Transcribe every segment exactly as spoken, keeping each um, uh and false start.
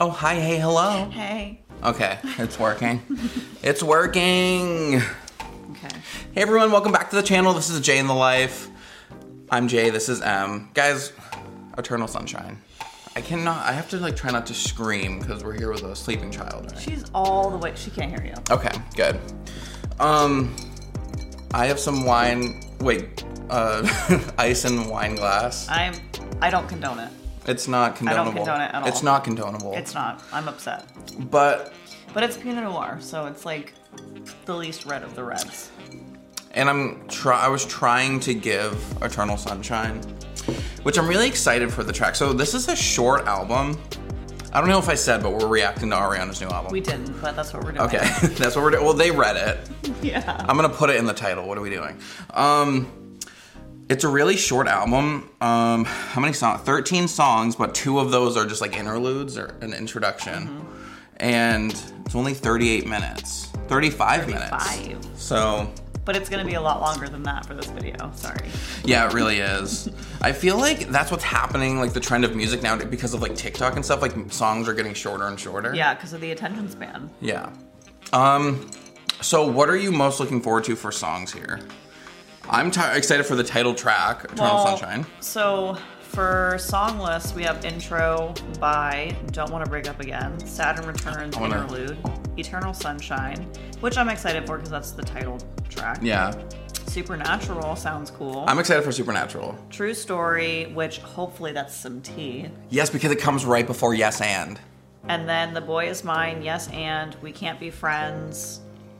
Oh, hi, hey, hello. Hey. Okay, it's working. It's working. Okay. Hey everyone, welcome back to the channel. This is Jay in the Life. I'm Jay, this is M. Guys, Eternal Sunshine. I cannot, I have to like try not to scream because we're here with a sleeping child, right? She's all the way, she can't hear you. Okay, good. Um, I have some wine, wait, uh, ice in wine glass. I'm, I don't condone it. It's not condonable. I don't condone it at all. It's not condonable. It's not. I'm upset. But. But it's Pinot Noir, so it's like the least red of the reds. And I'm try. I was trying to give Eternal Sunshine, which I'm really excited for the track. So this is a short album. I don't know if I said, but we're reacting to Ariana's new album. We didn't, but that's what we're doing. Okay, that's what we're doing. Well, they read it. Yeah. I'm gonna put it in the title. What are we doing? Um, it's a really short album. Um, how many songs? thirteen songs, but two of those are just like interludes or an introduction. Mm-hmm. And it's only thirty-eight minutes. thirty-five, thirty-five minutes. So. But it's gonna be a lot longer than that for this video, sorry. Yeah, it really is. I feel like that's what's happening, like the trend of music now because of like TikTok and stuff, like songs are getting shorter and shorter. Yeah, because of the attention span. Yeah. Um, so what are you most looking forward to for songs here? I'm t- excited for the title track, Eternal well, Sunshine. So for song list, we have Intro by Don't Want to Break Up Again, Saturn Returns, wanna... Interlude, Eternal Sunshine, which I'm excited for because that's the title track. Yeah. Supernatural sounds cool. I'm excited for Supernatural. True Story, which hopefully that's some tea. Yes, because it comes right before Yes and. And then The Boy Is Mine, Yes and, We Can't Be Friends,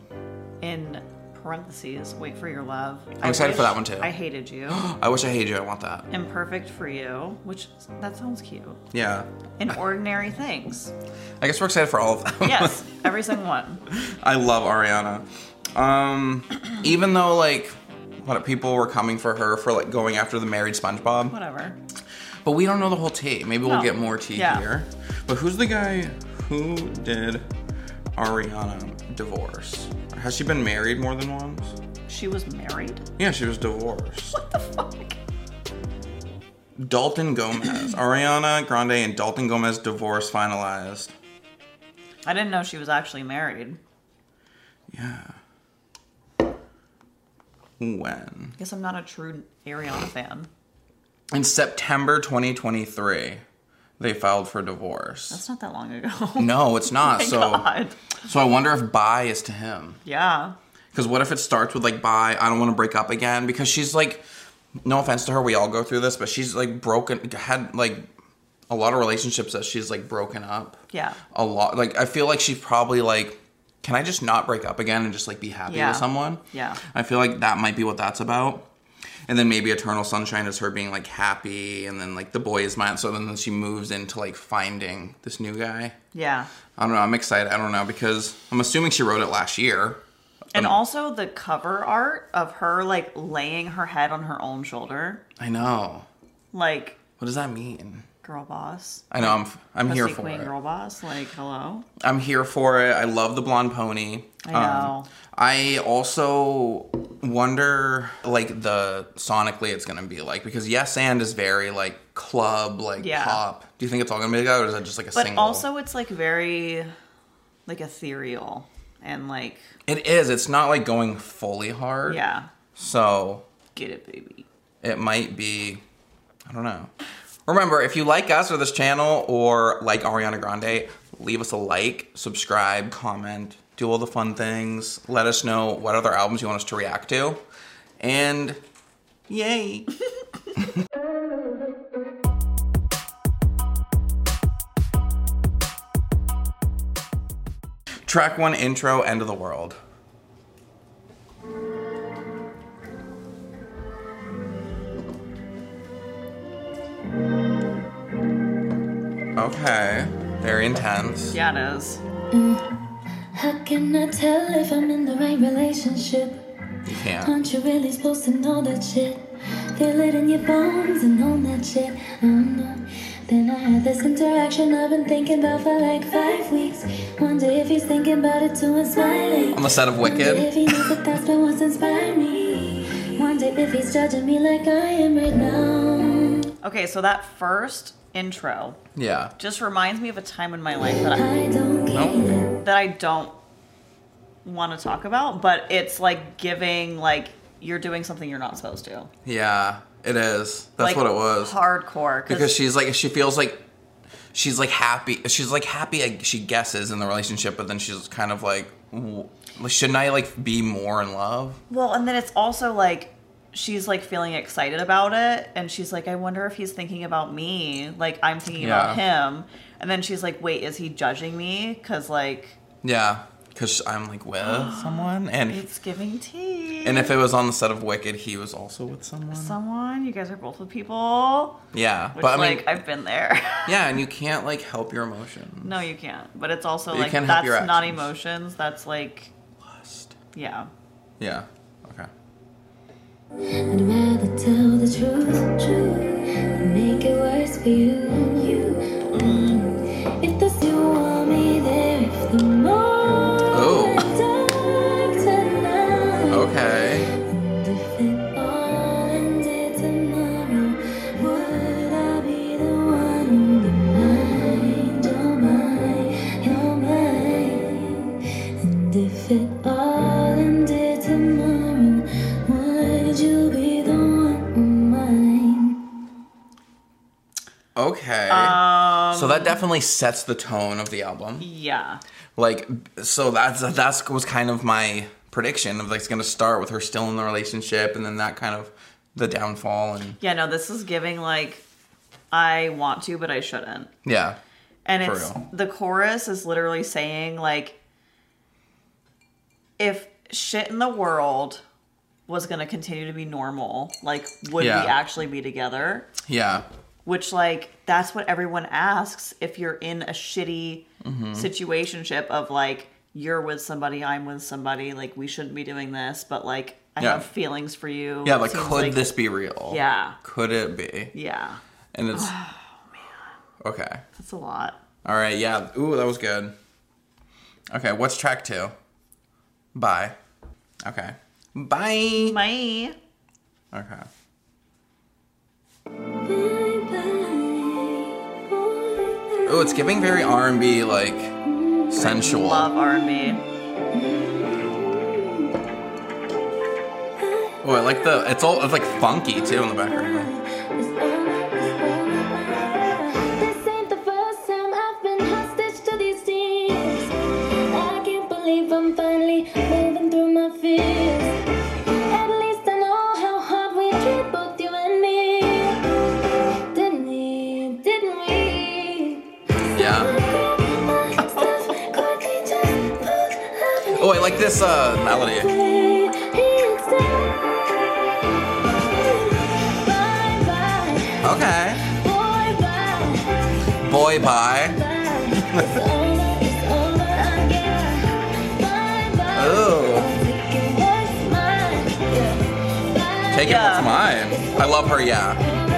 in parentheses, Wait for Your Love. I'm excited for that one too. I Hated You. I Wish I Hated You, I want that. Imperfect for You, which, that sounds cute. Yeah. And Ordinary Things. I guess we're excited for all of them. Yes, every single one. I love Ariana. Um, even though like, what people were coming for her for like going after the married SpongeBob. Whatever. But we don't know the whole tea. Maybe we'll No. get more tea Yeah. here. But who's the guy who did Ariana divorce? Has she been married more than once? She was married? Yeah, she was divorced. What the fuck? Dalton Gomez. Ariana Grande and Dalton Gomez divorce finalized. I didn't know she was actually married. Yeah. When? Guess I'm not a true Ariana fan. In September twenty twenty-three, they filed for divorce. That's not that long ago. No, it's not. Oh my so, God. so I wonder if bye is to him. Yeah. Because what if it starts with like bye? I don't want to break up again. Because she's like, no offense to her, we all go through this, but she's like broken, had like a lot of relationships that she's like broken up. Yeah. A lot. Like I feel like she's probably like, can I just not break up again and just like be happy Yeah. with someone? Yeah. I feel like that might be what that's about. And then maybe Eternal Sunshine is her being like happy, and then like The Boy Is Mine. So then she moves into like finding this new guy. Yeah. I don't know. I'm excited. I don't know because I'm assuming she wrote it last year. And Um, also the cover art of her like laying her head on her own shoulder. I know. Like, What does that mean? girl boss. I know. I'm I'm here Pussy for queen it. girl boss. Like, hello. I'm here for it. I love the blonde pony. I know. Um, I also wonder like the sonically it's gonna be like because Yes and is very like club like Yeah. pop. Do you think it's all gonna be like that or is it just like a But single? also it's like very like ethereal and like It is. It's not like going fully hard. yeah. So Get it, baby. it might be. I don't know. Remember, if you like us or this channel or like Ariana Grande, leave us a like, subscribe, comment, do all the fun things. Let us know what other albums you want us to react to. And yay! Track one, intro, End of the World. Okay, very intense. Yeah, it is. How can I tell if I'm in the right relationship? You can't. Aren't you really supposed to know that shit? Feel it in your bones and own that shit. Oh no. Then I had this interaction I've been thinking about for like five weeks. Wonder if he's thinking about it too and smiling. On the set of Wonder Wicked. if he knows that that's been what's inspired me. Wonder if he's judging me like I am right now. Okay, so that first intro Yeah. just reminds me of a time in my life that I, I don't care. Nope. that I don't want to talk about, but it's like giving like you're doing something you're not supposed to. Yeah, it is. That's Like, what it was. Hardcore. Because she's like, she feels like, she's like happy. She's like happy, like, she guesses in the relationship, but then she's kind of like, w- shouldn't I like be more in love? Well, and then it's also like she's like feeling excited about it, and she's like, I wonder if he's thinking about me, like I'm thinking about Yeah. him. And then she's like, wait, is he judging me? Because like Yeah, because I'm like with someone, and it's giving tea. and if it was on the set of Wicked, he was also with someone. Someone, you guys are both with people. Yeah, Which, but I mean, like, I've been there. yeah, and you can't like help your emotions. No, you can't. But it's also You like can't help that's your not actions. emotions. That's like, Lust. yeah. Yeah. Okay. I'd rather tell the truth, truth, than make it worse for you. you. Mm. If the you want me there, if the more Oh. dark tonight. Okay. And if it all ended tomorrow, would I be the one who'd be mine? You're mine, you're mine. And if it all ended tomorrow, would you be the one mine? Okay. Um, so that definitely sets the tone of the album. Yeah. Like, so that's that's was kind of my prediction of like it's gonna start with her still in the relationship, and then that kind of the downfall, and Yeah, no, this is giving like I want to, but I shouldn't. yeah, And For it's real. the chorus is literally saying like if shit in the world was going to continue to be normal, like would Yeah. we actually be together? yeah, Which like that's what everyone asks if you're in a shitty Mm-hmm. situationship of like you're with somebody, I'm with somebody, like we shouldn't be doing this, but like I Yeah. have feelings for you. yeah. It Like, seems could this be real? Yeah. Could it be? Yeah. And it's okay. That's a lot. All right. Yeah. Ooh, that was good. Okay. What's track two? Bye. Okay. Bye. My Okay. Bye bye, boy. Ooh, it's giving very R and B, like sensual. love R and B. Oh, I like the. It's all. It's like funky too in the background. This ain't the first time I've been hostage to these tears. I can't believe I'm finally moving through my fears. At least I know how hard we tried, both you and me. Didn't we? Didn't we? Yeah. Oh, I like this uh, melody. Okay. Boy, bye. Ooh. Take it Yeah. what's mine. I love her, yeah.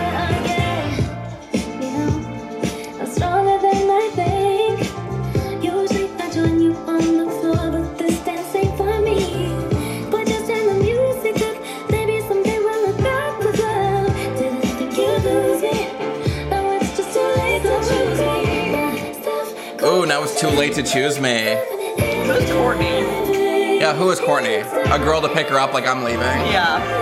I'm stronger than I think. Usually I join you on the floor, but this dance ain't for me. But just turn the music up. Maybe someday we'll look back with love. Didn't think you'd lose me. Now it's just too late to choose me. Myself, Ooh, now it's too late to choose me. Who's Courtney? Yeah, who is Courtney? A girl to pick her up like I'm leaving? Yeah.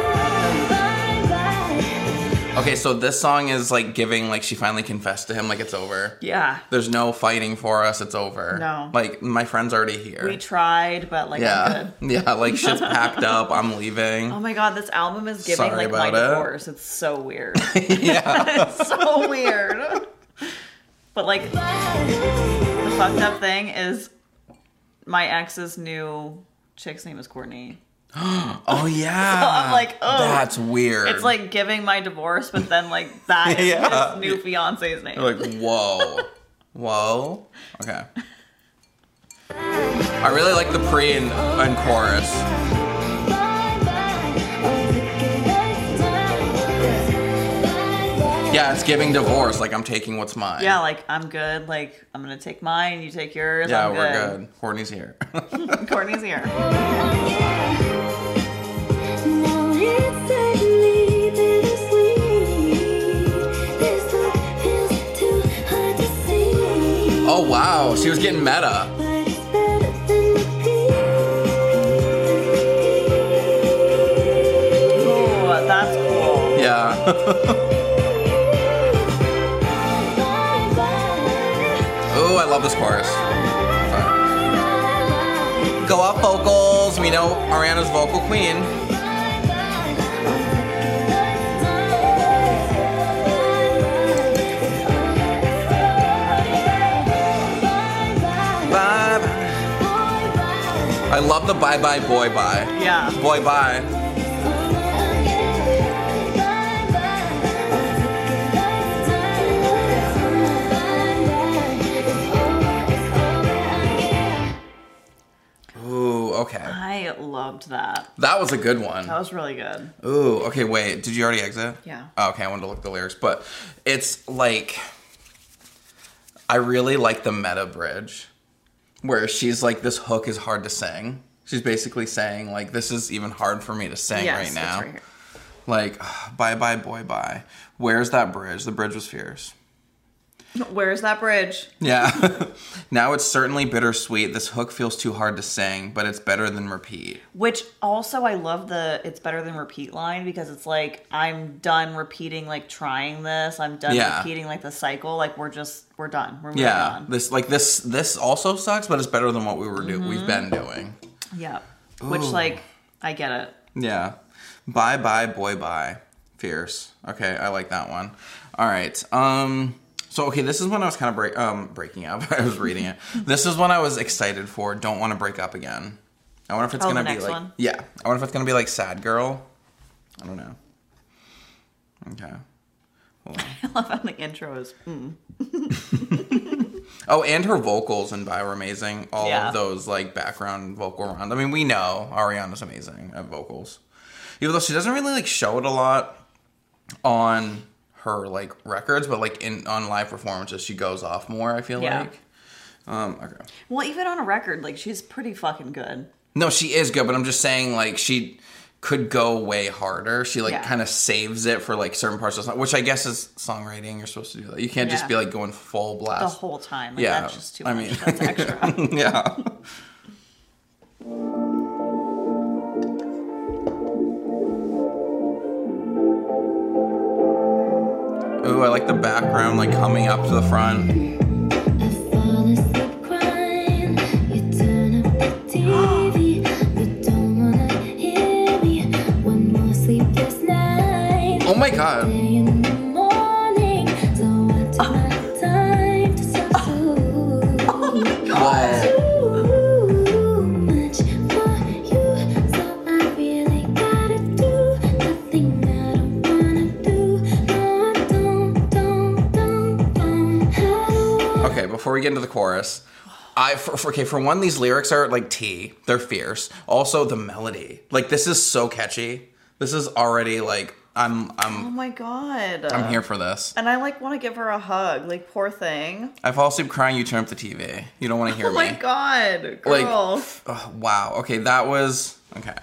Okay, so this song is like giving, like she finally confessed to him, like it's over. Yeah. There's no fighting for us, it's over. No. Like, my friend's already here. We tried, but like I'm yeah. good. Yeah, like shit's packed up, I'm leaving. Oh my god, this album is giving Sorry like my about it. divorce. It's so weird. Yeah. It's so weird. But like the fucked up thing is my ex's new chick's name is Courtney. Oh, yeah. I'm like, oh. That's weird. It's like giving my divorce, but then like that is Yeah. his new fiance's name. You're like, whoa. Whoa. Okay. I really like the pre and, and chorus. Yeah, it's giving divorce, like I'm taking what's mine. Yeah, like I'm good. Like I'm gonna take mine, you take yours. Yeah, I'm we're good. Courtney's here. Courtney's here. Now it's certainly bittersweet. This love feels too wow, she was getting meta. But it's better than repeat. Ooh, that's cool. Yeah. Ooh, I love this chorus. Go up vocals. We know Ariana's vocal queen. Bye bye. I love the bye bye boy bye. Yeah. Boy bye. Ooh, okay. I loved that. That was a good one. That was really good. Ooh, okay, wait. Did you already exit? Yeah. Oh, okay, I wanted to look at the lyrics. But it's like, I really like the meta bridge where she's like, this hook is hard to sing. She's basically saying, like, this is even hard for me to sing Yes, right it's now. right here. Like, bye bye, boy, bye. Where's that bridge? The bridge was fierce. Where's that bridge? Yeah. Now it's certainly bittersweet. This hook feels too hard to sing, but it's better than repeat. Which also I love the it's better than repeat line because it's like I'm done repeating like trying this. I'm done Yeah. repeating like the cycle. Like we're just we're done. We're moving Yeah. on. This like this this also sucks, but it's better than what we were do Mm-hmm. we've been doing. Yeah. Which Ooh. like I get it. Yeah. Bye bye boy bye. Fierce. Okay, I like that one. All right. Um so okay, this is when I was kind of break um breaking up. I was reading it. This is when I was excited for Don't Want to Break Up Again. I wonder if it's Oh, going the to be next like one? yeah. I wonder if it's going to be like Sad Girl. I don't know. Okay. Hold on. I love how the intro is mm. Oh, and her vocals in Bye were amazing. All Yeah. of those like background vocal rounds. I mean, we know Ariana's amazing at vocals. Even though she doesn't really like show it a lot on her like records, but like in on live performances she goes off more, I feel Yeah. like. Um okay. Well, even on a record, like she's pretty fucking good. No, she is good, but I'm just saying like she could go way harder. She like Yeah. kind of saves it for like certain parts of the song, which I guess is songwriting. You're supposed to do that. You can't just Yeah. be like going full The blast. whole time. Like, Yeah, that's just too I much. mean- That's extra. Yeah. Ooh, I like the background, like coming up to the front. I fall asleep crying. You turn up the T V. You don't wanna hear me. One more sleepless night. Oh my god. Day in the morning. So I took my time to so Wow. too much for you. So I really gotta do nothing I don't wanna do. No, I don't, don't, don't, don't. How do I Okay, before we get into the chorus, I for, for okay for one, these lyrics are like tea. They're fierce. Also, the melody, like this is so catchy. This is already like I'm Oh I'm my god. I'm here for this. And I like want to give her a hug. Like poor thing. I fall asleep crying. You turn up the T V. You don't want to hear Oh me. my god, Like, girl. oh, wow. Okay, that was okay.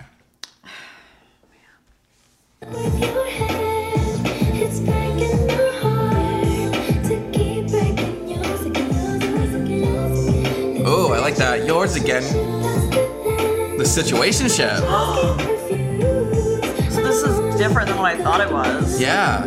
with your head? It's breaking my heart to keep breaking yours again, yours again, yours again. Oh, I like that. Yours again. The situationship. So this is different than what I thought it was. Yeah.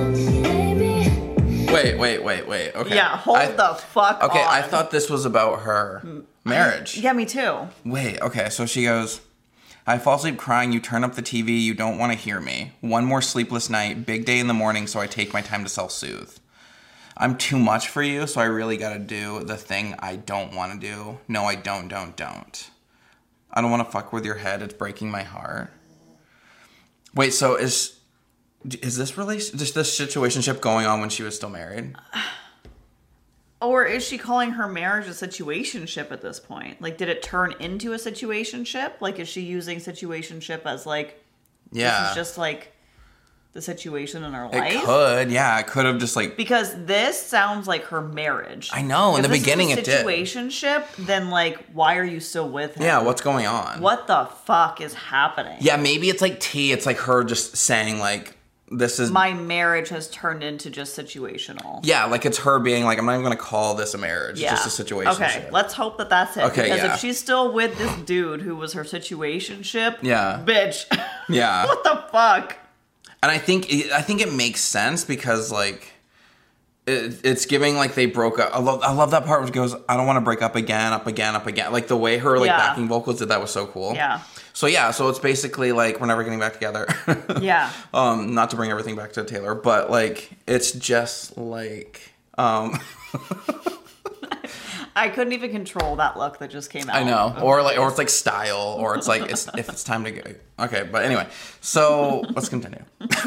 Wait, wait, wait, wait. Okay. Yeah, hold I- the fuck Okay, on. I thought this was about her marriage. Yeah, me too. Wait, okay, so she goes, I fall asleep crying, you turn up the T V, you don't want to hear me. One more sleepless night, big day in the morning, so I take my time to self-soothe. I'm too much for you, so I really gotta do the thing I don't want to do. No, I don't, don't, don't. I don't want to fuck with your head, it's breaking my heart. Wait, so is is this relation, just this situationship going on when she was still married? Or is she calling her marriage a situationship at this point? Like, did it turn into a situationship? Like, is she using situationship as like, Yeah. this is just like the situation in her It life? could, yeah, it could have just like Because this sounds like her marriage. I know, in If the this is beginning a it did. situationship, then like, why are you still with him? yeah, what's going on? What the fuck is happening? Yeah, maybe it's like tea. It's like her just saying like this is my marriage has turned into just situational. Yeah, like it's her being like, I'm not even going to call this a marriage. Yeah. It's just a situation. Okay, let's hope that that's it. Okay, because yeah. if she's still with this dude who was her situationship, Yeah. bitch. Yeah. What the fuck? And I think I think it makes sense because like it, it's giving like they broke up. I love I love that part where it goes, I don't want to break up again, up again, up again. Like the way her like Yeah. backing vocals did that was so cool. Yeah. So yeah, so it's basically like we're never getting back together. Yeah. Um, not to bring everything back to Taylor, but like it's just like um I couldn't even control that look that just came out. I know. of Or my like or face. it's like style, or it's like it's if it's time to go. Okay, but anyway. So let's continue.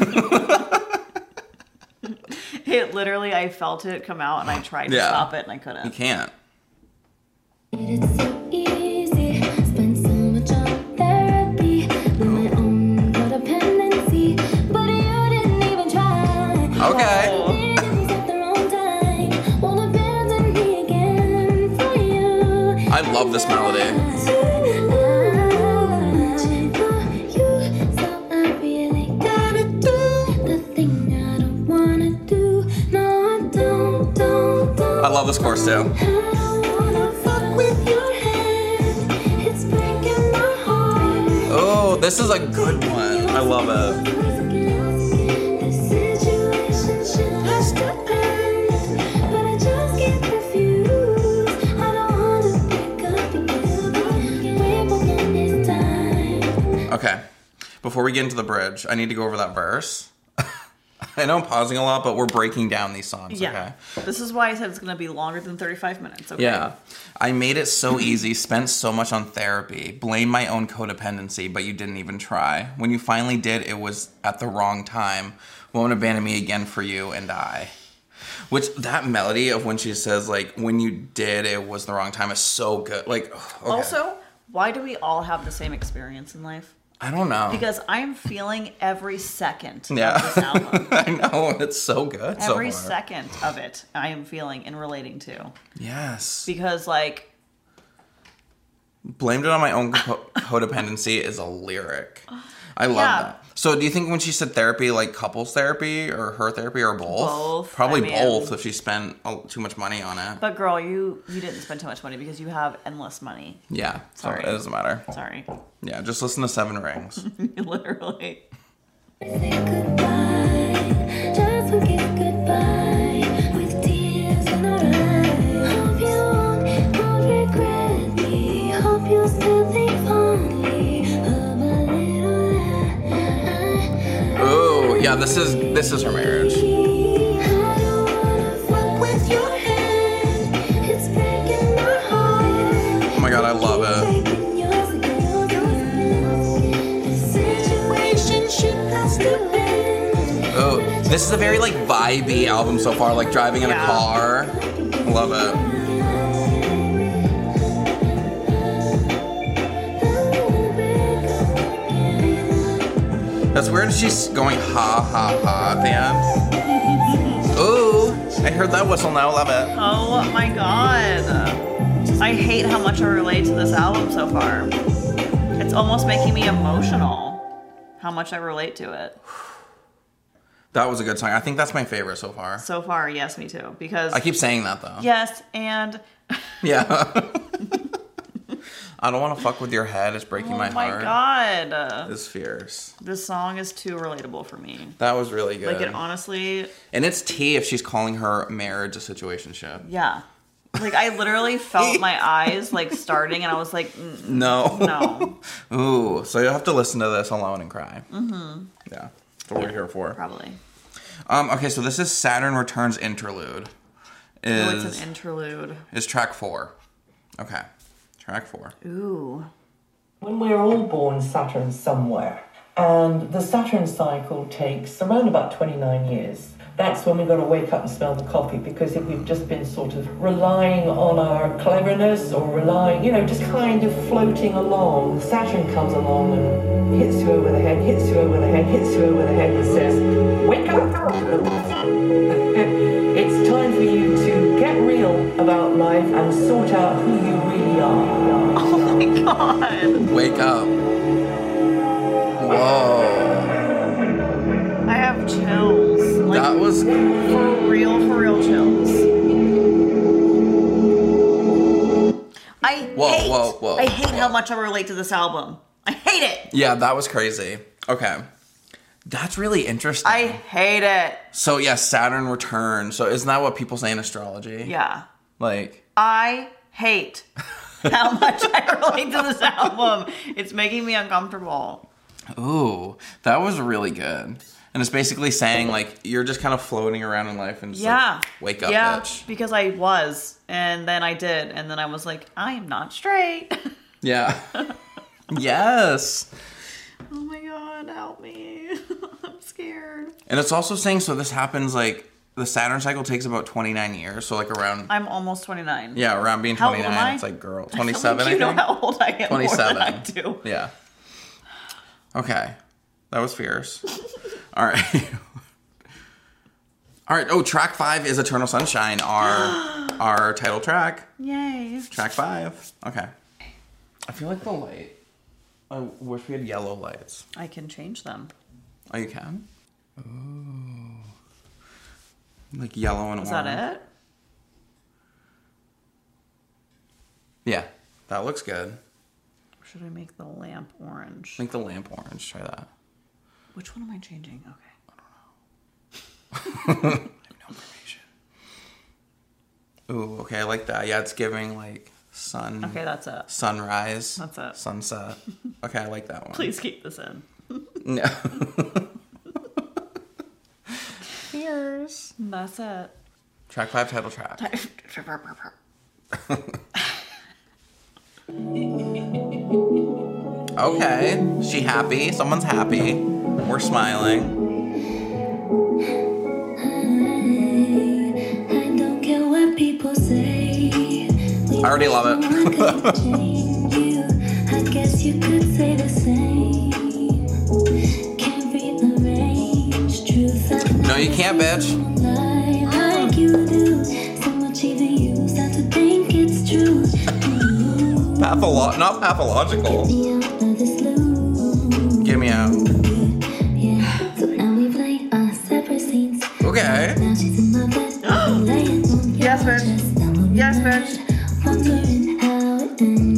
It literally, I felt it come out and I tried to Yeah. stop it and I couldn't. You can't. It's so easy, spend so much on therapy, with my own codependency, but you didn't even try. Okay. Oh. Things at the wrong time, won't abandon me again for you. I love this melody. I love this chorus too. Oh, this is a good one. I love it. Okay. Before we get into the bridge, I need to go over that verse. I know I'm pausing a lot, but we're breaking down these songs, Yeah. okay? This is why I said it's going to be longer than thirty-five minutes. Okay? Yeah. I made it so easy, spent so much on therapy, blame my own codependency, but you didn't even try. When you finally did, it was at the wrong time. Won't abandon me again for you and I. Which, that melody of when she says, like, when you did, it was the wrong time is so good. Like, okay. Also, why do we all have the same experience in life? I don't know. Because I'm feeling every second Yeah. of this album. I know, it's so good so Every far. second of it, I am feeling and relating to. Yes. Because, like, Blamed it on my own co- codependency is a lyric. I love Yeah. that. So do you think when she said therapy, like couples therapy or her therapy or both? Both. Probably I mean- both if she spent oh, too much money on it. but girl, you you didn't spend too much money because you have endless money. Yeah. So Sorry. it doesn't matter. Sorry. Yeah, just listen to Seven Rings. Literally. Say goodbye, just forget goodbye, with tears in our eyes. Hope you won't, won't regret me. Hope you'll still think fondly of a little lie. Oh, yeah, this is this is her marriage. I don't wanna fuck with your hand. It's breaking my heart. Oh my god, I love it. Taking yours again, yours again. The situationship has to end. Oh, this is a very like vibey album so far, like driving in a Yeah. car. Love it. That's weird. She's going ha ha ha at the end. Ooh, I heard that whistle now. Love it. Oh my god. I hate how much I relate to this album so far. It's almost making me emotional. How much I relate to it. That was a good song. I think that's my favorite so far. So far, yes, me too. Because I keep saying that though. yes, and Yeah. I don't want to fuck with your head. It's breaking oh my, my heart. god. It's fierce. This song is too relatable for me. That was really good. Like it honestly, And it's T if she's calling her marriage a situationship. yeah. Like I literally felt my eyes like starting and I was like, mm, No. no, Ooh, so you'll have to listen to this alone and cry. Mm-hmm. Yeah, that's what we're here for. probably. Um, okay, so this is Saturn Returns Interlude. Oh, Is it's an interlude. is track four. Okay, track four. Ooh. When we're all born, Saturn's somewhere. And the Saturn cycle takes around about twenty-nine years. That's when we've got to wake up and smell the coffee, because if we've just been sort of relying on our cleverness or relying, you know, just kind of floating along, Saturn comes along and hits you over the head, hits you over the head, hits you over the head and says, wake up! It's time for you to get real about life and sort out who you really are. Oh my god. Wake up. Whoa. I have That was... For real, for real chills. I Whoa, hate, whoa, whoa, I hate whoa. how much I relate to this album. I hate it. Yeah, that was crazy. Okay. That's really interesting. I hate it. So, yeah, Saturn returns. So, isn't that what people say in astrology? Yeah. Like... I hate how much I relate to this album. It's making me uncomfortable. Ooh, that was really good. And it's basically saying, like, you're just kind of floating around in life and just, Yeah. like, wake up, yeah, bitch. because I was. And then I did. And then I was like, I am not straight. Yeah. Yes. Oh my God, help me. I'm scared. And it's also saying, so this happens, like, the Saturn cycle takes about twenty-nine years. So, like, around... I'm almost twenty-nine. Yeah, around being How old am twenty-nine, I? it's like, girl. I twenty-seven, feel like I you think? know how old I am twenty-seven. more than I do. Yeah. Okay. That was fierce. All right. All right. Oh, track five is Eternal Sunshine, our our title track. Yay. Track five. Okay. I feel like the light. I wish we had yellow lights. I can change them. Oh, you can? Ooh. Like yellow and Is orange. that it? Yeah. That looks good. Or should I make the lamp orange? I think the lamp orange. Try that. Which one am I changing? Okay. I have no information. Ooh, okay, I like that. Yeah, it's giving like sun. Okay, that's it. Sunrise. That's it. Sunset. Okay, I like that one. Please keep this in. No. Cheers. That's it. Track five, title track. Okay, she happy. Someone's happy. We're smiling. I don't care what people say. I already love it. I guess you could say the same. Can't read the range, truth. No, you can't, bitch. Like you do. So much even you start to think it's true. Patholo- not pathological. Me out of this loop. Get me out. Yeah. So now we play our separate scenes. Okay. Now she's in my bed. I'm laying on your Yes, bitch. chest. Now I'm Yes, in my bitch. bed, wondering how it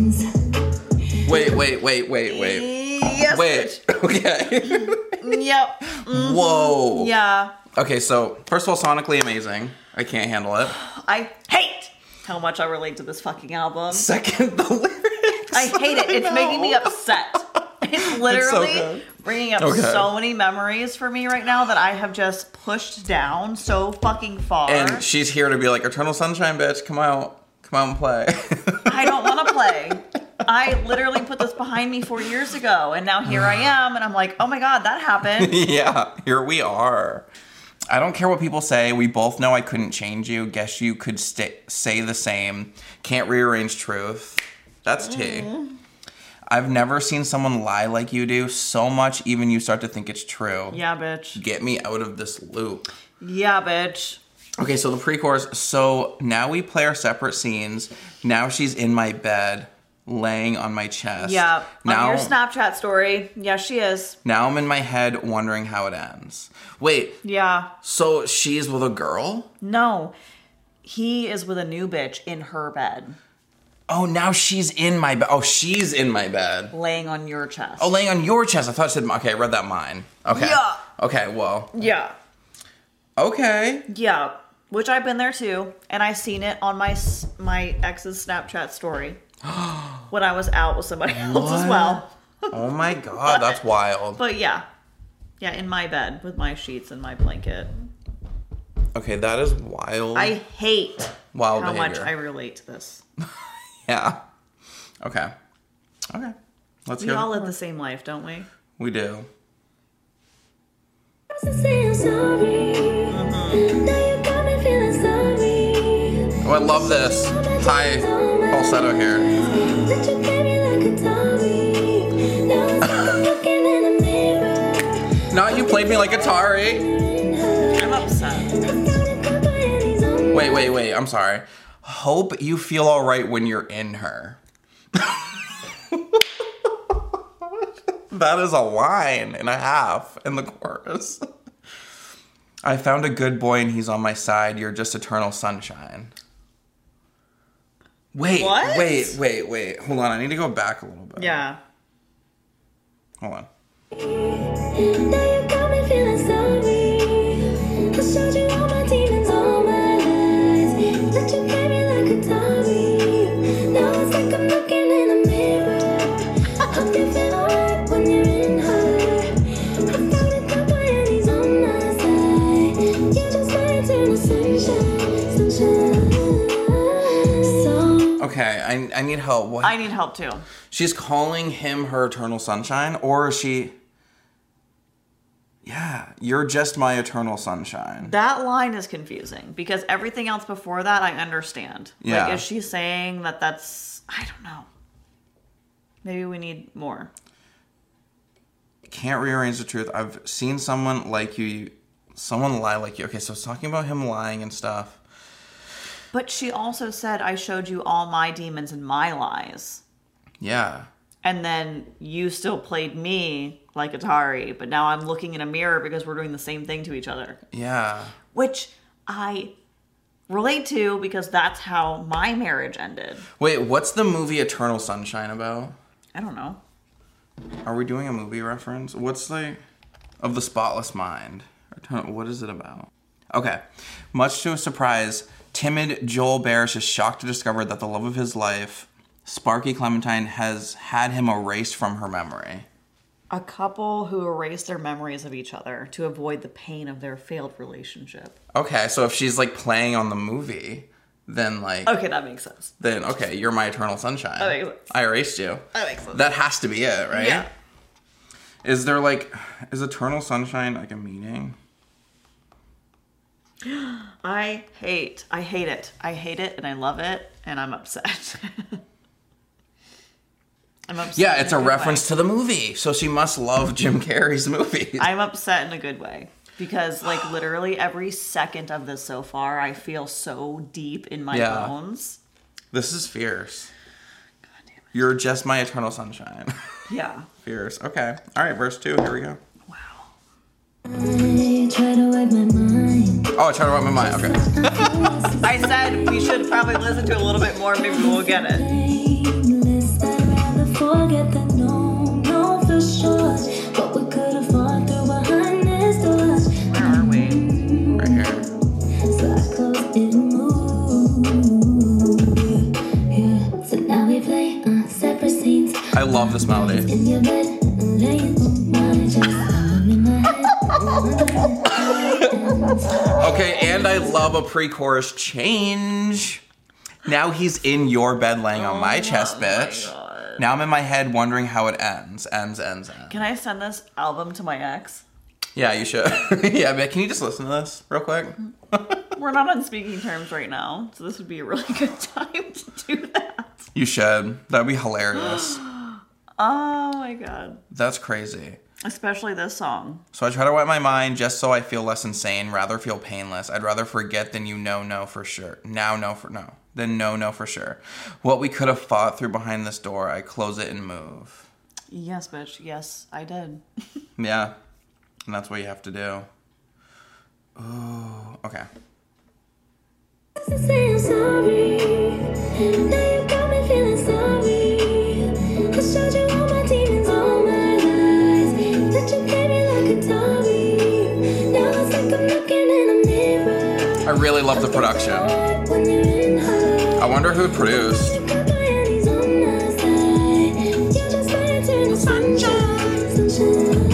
ends. Wait, wait, wait, wait, wait. Yes, Wait. Okay. bitch. Yep. Whoa. Yeah. Okay, so first of all, sonically amazing. I can't handle it. I hate how much I relate to this fucking album. Second, the lyrics. I hate it. It's I making me know. upset. It's literally good. bringing up Okay. so many memories for me right now that I have just pushed down so fucking far. And she's here to be like, Eternal Sunshine, bitch, come out. Come out and play. I don't want to play. I literally put this behind me four years ago, and now here I am, and I'm like, oh my God, that happened. Yeah, here we are. I don't care what people say. We both know I couldn't change you. Guess you could stay, say the same. Can't rearrange truth. That's tea. Mm. I've never seen someone lie like you do so much, even you start to think it's true. Yeah, bitch. Get me out of this loop. Yeah, bitch. Okay, so the pre-chorus. So now we play our separate scenes. Now she's in my bed, laying on my chest. Yeah. Now, On your Snapchat story. Yeah, she is. now I'm in my head wondering how it ends. Wait, Yeah. so she's with a girl? No. He is with a new bitch in her bed, Oh, now she's in my bed. Oh, she's in my bed. laying on your chest. Oh, laying on your chest. I thought it said, okay, I read that mine. Okay. Yeah. Okay, well. Yeah. Okay. Yeah. Which I've been there too, and I seen it on my s- my ex's Snapchat story when I was out with somebody else as well. Oh my God, that's wild. But yeah, yeah, in my bed with my sheets and my blanket. Okay, that is wild. I hate Wild how much behavior. I relate to this. Yeah. Okay. Okay. Let's We hear all the live the same life, don't we? We do. Say I'm sorry. Now you got me feeling sorry. Oh, I love this. High falsetto here. That you gave me like a Tommy. Now it's like I'm looking in a mirror. Not you played me like Atari. I'm upset. Wait, wait, wait. I'm sorry. Hope you feel all right when you're in her. That is a line and a half in the chorus. I found a good boy and he's on my side. You're just eternal sunshine. Wait, What? wait, wait, wait. Hold on. I need to go back a little bit. Yeah. Hold on. Now you got me feeling sorry. I showed you all my demons, all my lies. Let you play me like a dummy. Now it's like I'm looking in a mirror. Hope you feel alright when you're in high. I found a good boy and he's on my side. You're just my eternal sunshine, sunshine. So Okay, I, I need help. What? I need help too. She's calling him her eternal sunshine, or is she... Yeah, you're just my eternal sunshine. That line is confusing because everything else before that I understand. Yeah. Like, is she saying that that's... I don't know. Maybe we need more. Can't rearrange the truth. I've seen someone like you, someone lie like you. Okay, so it's talking about him lying and stuff. But she also said, I showed you all my demons and my lies. Yeah. And then you still played me like Atari, but now I'm looking in a mirror because we're doing the same thing to each other. Yeah. Which I relate to because that's how my marriage ended. Wait, what's the movie Eternal Sunshine about? I don't know. Are we doing a movie reference? What's the... Of the Spotless Mind. Eternal- What is it about? Okay. Much to his surprise, timid Joel Barish is shocked to discover that the love of his life, Sparky Clementine, has had him erased from her memory. A couple who erase their memories of each other to avoid the pain of their failed relationship. Okay, so if she's like playing on the movie, then like... Okay, that makes sense. Then, okay, you're my eternal sunshine. That makes sense. I erased you. That makes sense. That has to be it, right? Yeah. Is there like... Is eternal sunshine like a meaning? I hate, I hate it. I hate it and I love it and I'm upset. I'm upset. Yeah, in it's a good reference way. to the movie. So she must love Jim Carrey's movies. I'm upset in a good way. Because, like, literally every second of this so far, I feel so deep in my Yeah. bones. This is fierce. God damn it. You're just my eternal sunshine. Yeah. Fierce. Okay. All right, verse two. Here we go. Wow. I try to wipe my mind. Oh, I tried to wipe my mind. Okay. I said we should probably listen to it a little bit more. Maybe we'll get it. Painless, I'd rather forget than know, know for sure what we could have fought through behind this door. Where are we? Right here. So I closed it and moved. Yeah. So now we play uh, separate scenes. I love this melody. In your bed, laying on my chest. I'm in my head. Okay, and I love a pre-chorus change. Now he's in your bed laying on my chest, bitch. God. Now I'm in my head wondering how it ends. Ends, ends, ends. Can I send this album to my ex? Yeah, you should. Yeah, but can you just listen to this real quick? We're not on speaking terms right now, so this would be a really good time to do that. You should. That'd be hilarious. Oh my god. That's crazy. Especially this song. So I try to wipe my mind just so I feel less insane, rather feel painless. I'd rather forget than you know, no for sure. Now, no for no. Then no, no for sure. What we could have fought through behind this door, I close it and move. Yes, bitch. Yes, I did. Yeah. And that's what you have to do. Ooh, okay. Say I'm sorry. Now you got me feeling sorry. I showed you all my demons, all my lies. Let you play me like a dummy. Now it's like I'm looking in a mirror. I really love the production. When you're in high. I wonder who produced. Good boy and he's on my side. You're just my eternal sunshine, sunshine.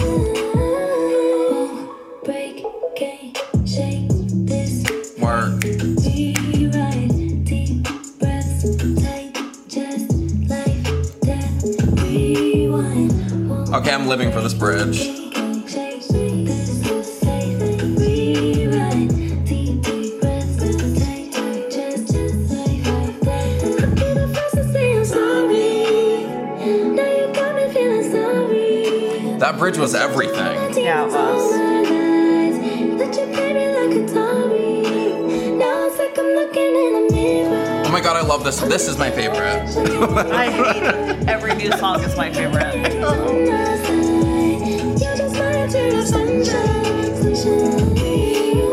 Won't break, can't shake this. Work. Rewrite, deep breaths, tight chest, life, death, rewind. Won't Okay, I'm living for this bridge. shake, shake this is safe. Rewrite, deep, deep breaths, tight, tight chest, life, death. I'll be the first to say I'm sorry. Now you got me feeling sorry. That bridge was everything. Yeah, it was. Let you play me like a dummy. Now it's like I'm looking in a mirror. Oh my god, I love this. This is my favorite. I hate it. Every new song is my favorite. On my side, you're just my eternal sunshine, sunshine.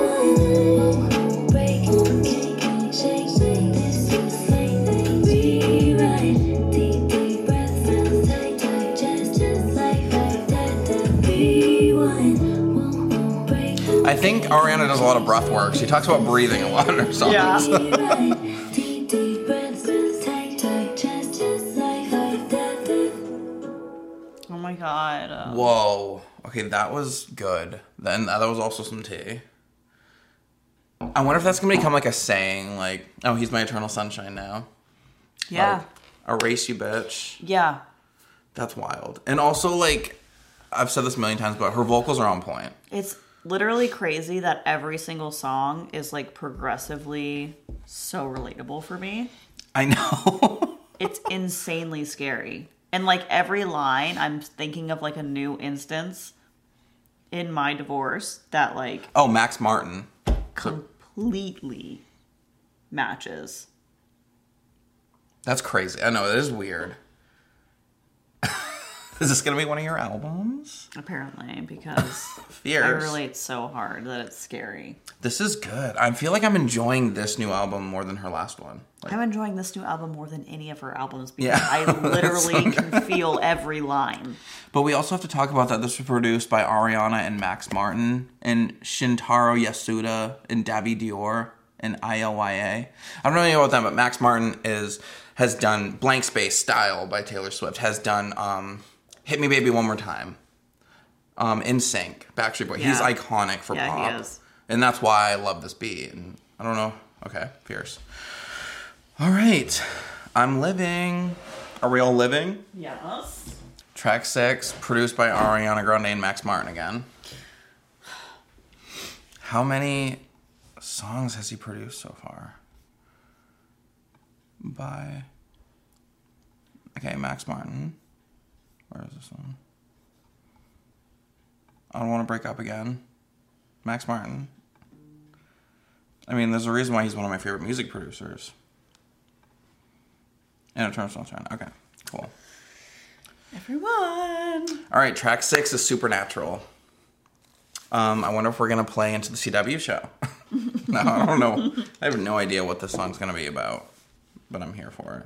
I think Ariana does a lot of breath work. She talks about breathing a lot in her songs. Yeah. Deep, deep breaths, tight, tight chest, just like that. Oh my god. Uh, Whoa. Okay, that was good. Then that was also some tea. I wonder if that's gonna become like a saying, like, "Oh, he's my eternal sunshine now." yeah. Like, erase you, bitch. Yeah. That's wild. And also, like, I've said this a million times, but her vocals are on point. It's literally crazy that every single song is like progressively so relatable for me. I know. It's insanely scary. And like every line, I'm thinking of like a new instance in my divorce that like Oh, Max Martin. completely matches. That's crazy. I know, it is weird. Is this gonna be one of your albums? Apparently, because Fierce. I relate so hard that it's scary. This is good. I feel like I'm enjoying this new album more than her last one. Like, I'm enjoying this new album more than any of her albums because Yeah. I literally can feel every line. but we also have to talk about that this was produced by Ariana and Max Martin and Shintaro Yasuda and Davi Dior and I L Y A. I don't know anything about them, but Max Martin is has done Blank Space Style by Taylor Swift, has done um, Hit Me Baby One More Time, um, In Sync, Backstreet Boy. He's Yeah. iconic for Yeah, he pop. is. And that's why I love this beat. And I don't know. Okay, fierce. All right. I'm Living. Are we all living? Yes. Track six, produced by Ariana Grande and Max Martin again. How many songs has he produced so far? By... Okay, Max Martin. Where is this one? I Don't Want to Break Up Again. Max Martin. I mean, there's a reason why he's one of my favorite music producers. And Eternal Sunshine. Okay, cool. Everyone. All right, track six is Supernatural. Um, I wonder if we're going to play into the C W show. No, I don't know. I have no idea what this song's going to be about, but I'm here for it.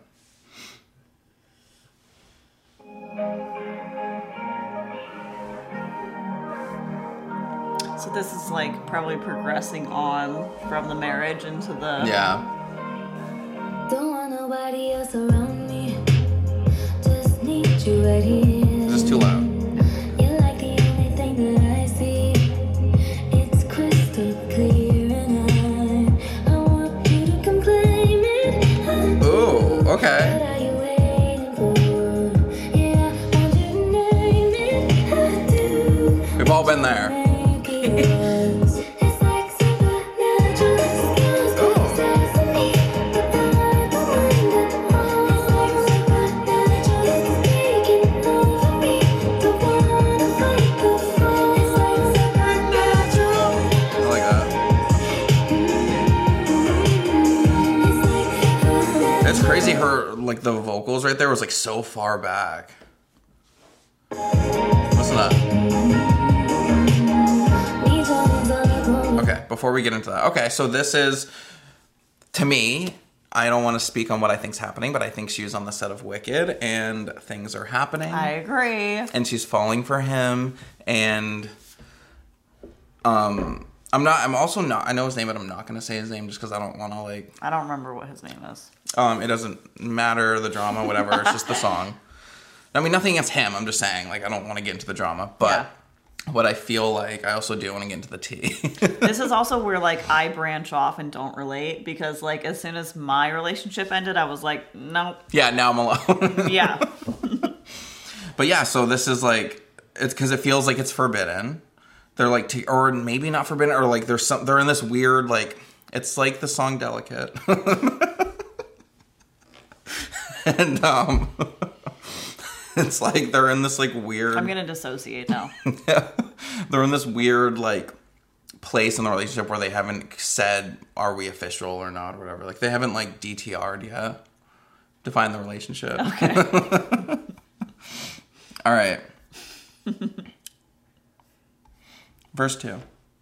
So this is like probably progressing on from the marriage into the... Yeah. Don't want nobody else around me. Just need you right here. This is too loud. You're like the only thing that I see. It's crystal clear, and I, I want you to come claim it. Ooh, What okay. are you waiting for? Yeah, I want you to name it. I do. We've all been there. Make it yours. It's like supernatural. Oh. Sesame, the blind, the blind, the blind. It's like supernatural. It's taking over me. Don't wanna fight the fall. It's like supernatural. I like that. It's crazy her, like, the vocals right there was, like, so far back. Listen to that. Okay, before we get into that. Okay, so this is, to me, I don't want to speak on what I think's happening, but I think she was on the set of Wicked, and things are happening. I agree. And she's falling for him, and um, I'm not, I'm also not, I know his name, but I'm not going to say his name just because I don't want to, like, I don't remember what his name is. um, it doesn't matter, the drama, whatever, it's just the song. I mean, nothing against him, I'm just saying, like, I don't want to get into the drama, but what I feel like, I also do want to get into the tea. This is also where like I branch off and don't relate because like as soon as my relationship ended, I was like, nope. Yeah, now I'm alone. Yeah. But yeah, so this is like, it's because it feels like it's forbidden. They're like, t- or maybe not forbidden, or like there's some, they're in this weird, like, it's like the song Delicate. And, um, it's like they're in this like weird, I'm gonna dissociate now. they're in this weird like place in the relationship where they haven't said, are we official or not, or whatever. Like they haven't like D T R'd yet. Define the relationship. Okay. All right. Verse two.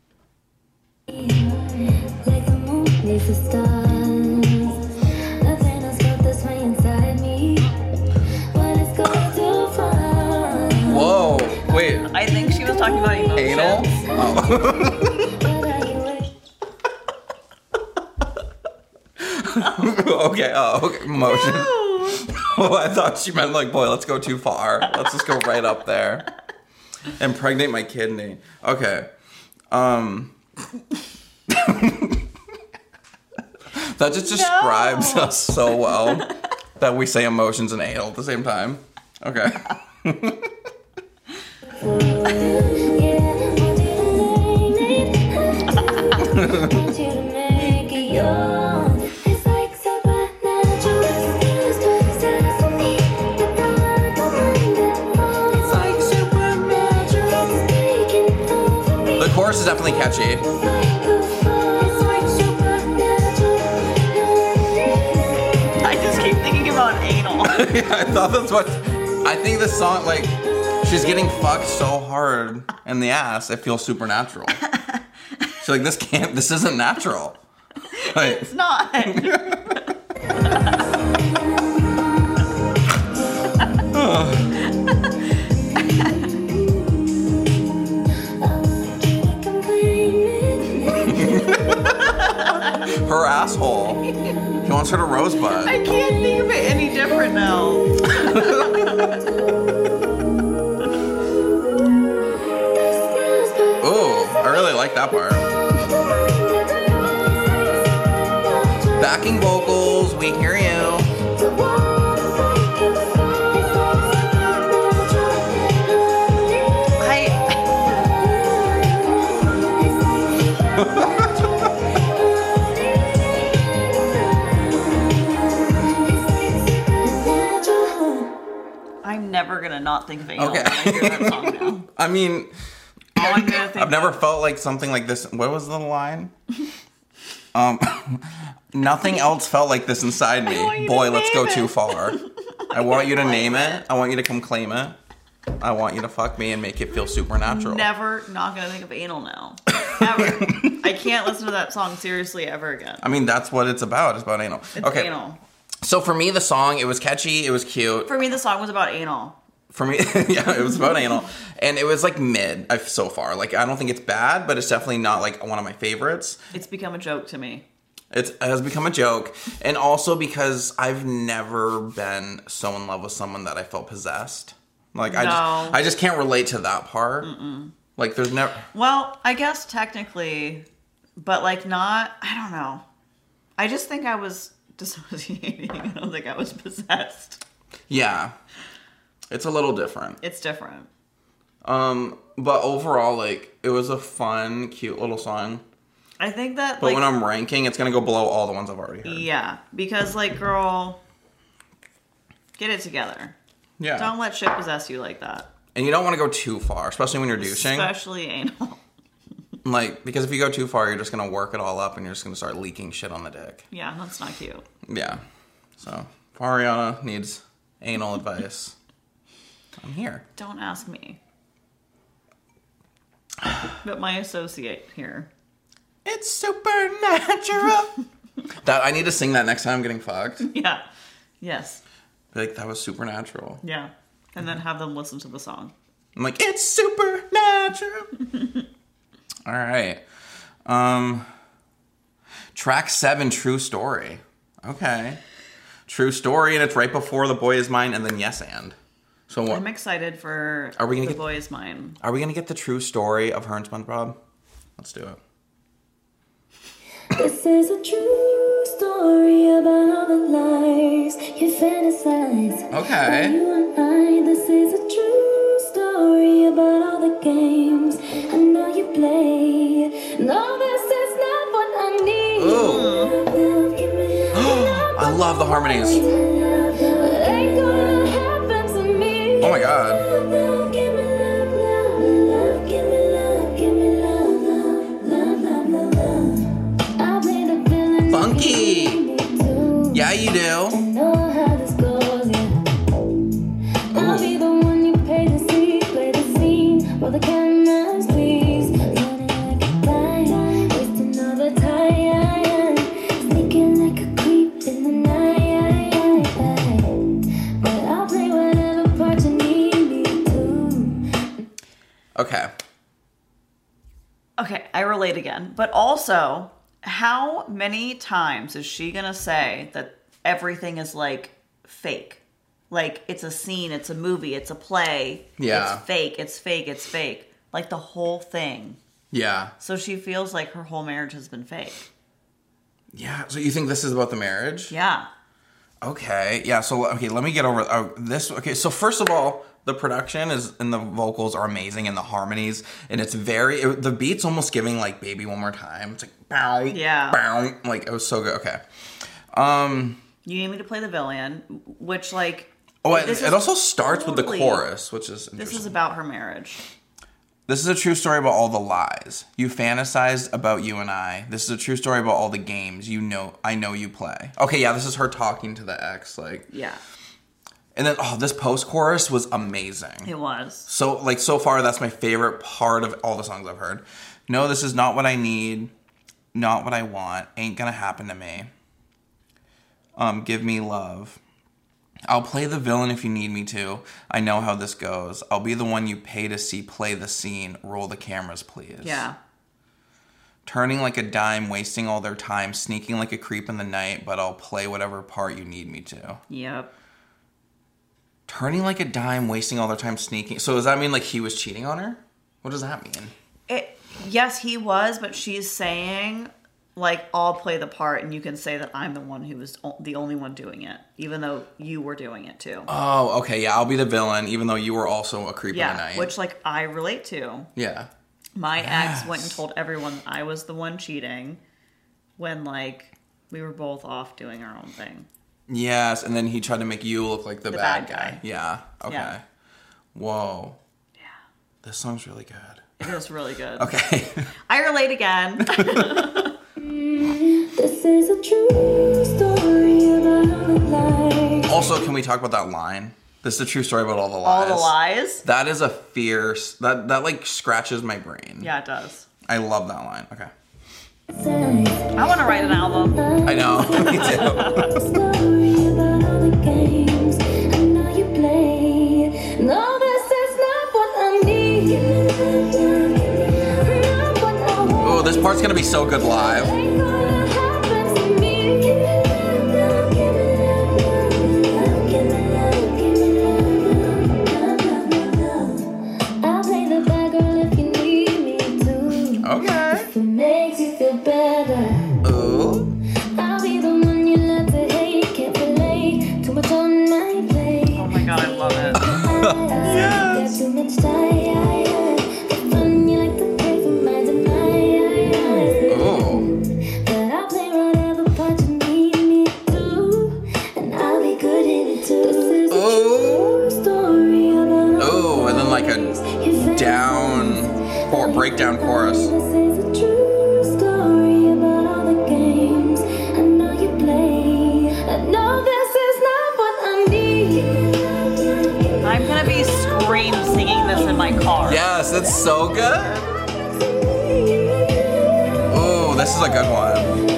Like the moon needs the stars. Nothing else got this way inside me. When it's going too far. Whoa. Wait. I think she was talking about emotions. Anal? Oh. Okay, oh, okay. Emotion. No. Oh, I thought she meant like, boy, let's go too far. Let's just go right up there. Impregnate my kidney. Okay. Um. That just describes No. us so well that we say emotions and anal at the same time. Okay. The chorus is definitely catchy. I just keep thinking about anal. Yeah, I thought that's what. I think this song, like, she's getting fucked so hard in the ass, it feels supernatural. She's like, this can't, this isn't natural. Like, It's not. her asshole. He wants her to rosebud. I can't think of it any different now. Ooh, I really like that part. Backing vocals, we hear you. I'm never gonna not think of anal Okay. when I hear that song now. I mean, All I'm gonna think I've never of- felt like something like this. What was the line? Um, nothing else felt like this inside I want me. you Boy, to let's go name too it. far. I want you to name it. I want you to come claim it. I want you to fuck me and make it feel supernatural. Never not gonna think of anal now. Ever. I can't listen to that song seriously ever again. I mean, that's what it's about. It's about anal. It's okay. anal. So for me, the song, it was catchy. It was cute. For me, the song was about anal. For me, yeah, it was about anal. And it was like mid I've, so far. Like, I don't think it's bad, but it's definitely not like one of my favorites. It's become a joke to me. It's, it has become a joke. And also because I've never been so in love with someone that I felt possessed. Like, I No. just I just can't relate to that part. Mm-mm. Like, there's never... Well, I guess technically, but like not, I don't know. I just think I was dissociating. I don't think I was possessed. Yeah. It's a little different. It's different. Um, but overall, like, it was a fun, cute little song. I think that, But like, when I'm ranking, it's gonna go below all the ones I've already heard. yeah, because like, girl, get it together. Yeah. Don't let shit possess you like that. And you don't want to go too far, especially when you're douching. Especially anal. Like, because if you go too far, you're just going to work it all up and you're just going to start leaking shit on the dick. Yeah, that's not cute. Yeah. So, if Ariana needs anal advice, I'm here. Don't ask me. But my associate here. It's supernatural. That I need to sing that next time I'm getting fucked. Yeah. Yes. Be like, that was supernatural. Yeah. And then have them listen to the song. I'm like, it's supernatural. All right. Um, track seven, True Story. Okay. True Story, and it's right before The Boy Is Mine, and then Yes And. So what? I'm excited for Are we gonna The get- Boy Is Mine. Are we gonna get the true story of her and SpongeBob? Let's do it. This is a true story about all the lies you fantasize. Okay. For you and I, this is a true story about all the games I know you play. No, this is not what I need. Ooh. Love, give me love, I love the harmonies. love, ain't gonna happen to me. Oh my god. Love, give me love, love, love, give me love, give me love, love, love, love, love. I'll play the villain. Funky. Too. Yeah, you I do. know how this goes, yeah. I'll be the one you pay to see, play the scene while the cameras please. Running like a lion, wasting all the time, sneaking like a creep in the night. But I'll play whatever part you need me to. Okay. Okay, I relate again. But also, how many times is she gonna say that everything is like fake. Like it's a scene, it's a movie, it's a play. Yeah. It's fake, it's fake, it's fake. Like the whole thing. Yeah. So she feels like her whole marriage has been fake. Yeah. So you think this is about the marriage? Yeah. Okay. Yeah. So okay, let me get over uh, this. Okay. So first of all, the production is and the vocals are amazing and the harmonies and it's very it, the beat's almost giving like Baby One More Time. It's like bow, Yeah. bow. Like it was so good. Okay. Um. You need me to play the villain, which like. Oh, it, this it is also starts with the totally- chorus, which is This interesting. is about her marriage. This is a true story about all the lies you fantasized about you and I. This is a true story about all the games you know I know you play. Okay, yeah, this is her talking to the ex, like. Yeah. And then oh, this post chorus was amazing. It was. So like so far, that's my favorite part of all the songs I've heard. No, this is not what I need, not what I want. Ain't gonna happen to me. Um, give me love. I'll play the villain if you need me to. I know how this goes. I'll be the one you pay to see play the scene. Roll the cameras, please. Yeah. Turning like a dime, wasting all their time, sneaking like a creep in the night, but I'll play whatever part you need me to. Yep. Turning like a dime, wasting all their time, sneaking. So does that mean like he was cheating on her? What does that mean? It, yes, he was, but she's saying, like, I'll play the part and you can say that I'm the one who was o- the only one doing it, even though you were doing it too. Oh, okay, yeah, I'll be the villain, even though you were also a creep in the Yeah, night. which, like, I relate to. Yeah. My Yes. ex went and told everyone that I was the one cheating when, like, we were both off doing our own thing. Yes, and then he tried to make you look like the, The bad, bad guy. guy. Yeah, okay. Yeah. Whoa. Yeah. This song's really good. It was really good. Okay. I relate again. This is a true story about a life. Also, can we talk about that line? This is a true story about all the lies. All the lies. That is a fierce, that, that like scratches my brain. Yeah, it does. I love that line. Okay. I want to write an album. I know. Me too. Story about all the games I know you play. No, this is not what I need. Not what I want. Oh, this part's gonna be so good live. Ain't gonna happen to me. I'll play the bad girl if you need me to. Okay. If it makes you feel better. Ooh. I'll be the one you love to hate. Can't relate too much on my plate. Oh my god, I love it. Yes. Got too much time. The fun you like to play for my demise. Ooh. But I'll play whatever part you need me to, and I'll be good in it too. This is a Ooh. true story about Ooh, and then like a down or breakdown chorus. This is a true story about all the games I know you play. I know this is not what I need. I'm gonna be scream singing this in my car. Yes, it's so good. Ooh, this is a good one.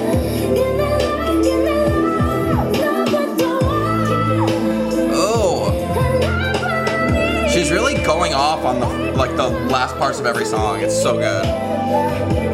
Ooh. She's really going off on the like the last parts of every song. It's so good.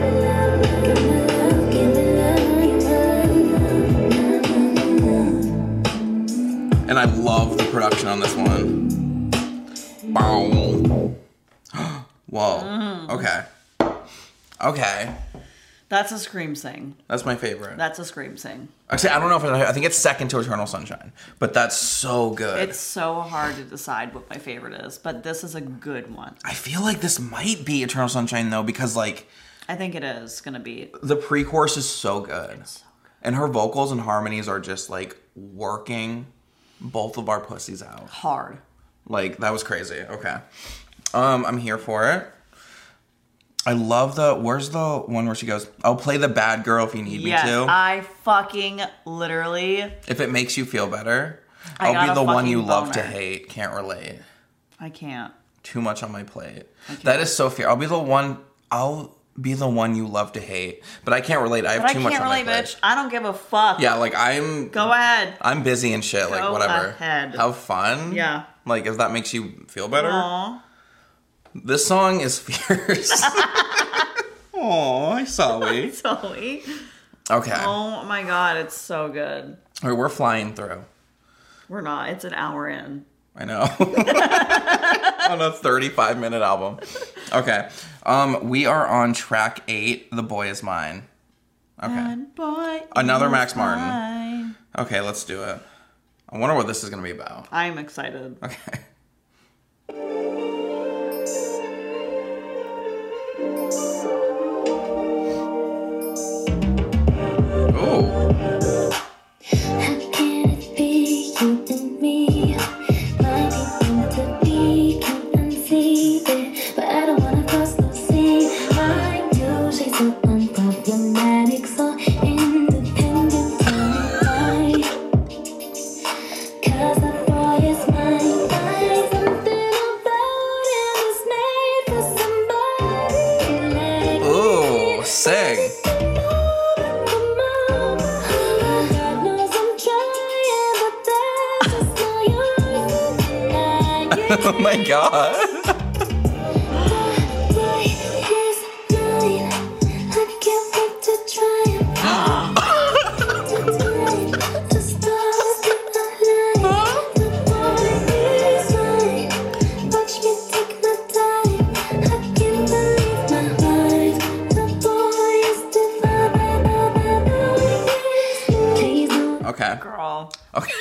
And I love the production on this one. Boom. Whoa. Okay. Okay. That's a scream sing. That's my favorite. That's a scream sing. Actually, I don't know if it, I think it's second to Eternal Sunshine, but that's so good. It's so hard to decide what my favorite is, but this is a good one. I feel like this might be Eternal Sunshine though, because like I think it is gonna be. the pre-chorus is so good. And her vocals and harmonies are just like working both of our pussies out. Hard. Like that was crazy. Okay. Um, I'm here for it. I love the where's the one where she goes, I'll play the bad girl if you need Yes, me to. I fucking literally. If it makes you feel better. I I'll got be a the one fucking you love to boner. hate. Can't relate. I can't. Too much on my plate. That is so fair. I'll be the one I'll be the one you love to hate. But I can't relate. I have But I too much can't on relate, my plate. bitch. I don't give a fuck. Yeah, like I'm Go ahead. I'm busy and shit, like Go whatever. ahead. Have fun. Yeah. Like if that makes you feel better. Aw. This song is fierce. Aw, sorry. Zoe. Okay. Oh my god, it's so good. All right, we're flying through. We're not. It's an hour in. I know. On a thirty-five minute album. Okay. Um, we are on track eight, The Boy Is Mine. Okay. And boy, Another is Max Martin. mine. Okay, let's do it. I wonder what this is going to be about. I'm excited. Okay. Ooh. How can it be you and me? Might be meant to be, can't unsee it, but I don't wanna cross no sea. I'm usually so unproblematic, so independent. Why? 'Cause the boy is mine. There's something about him that's made for somebody like me. Ooh, sing. Oh my god. Okay. Girl. Okay.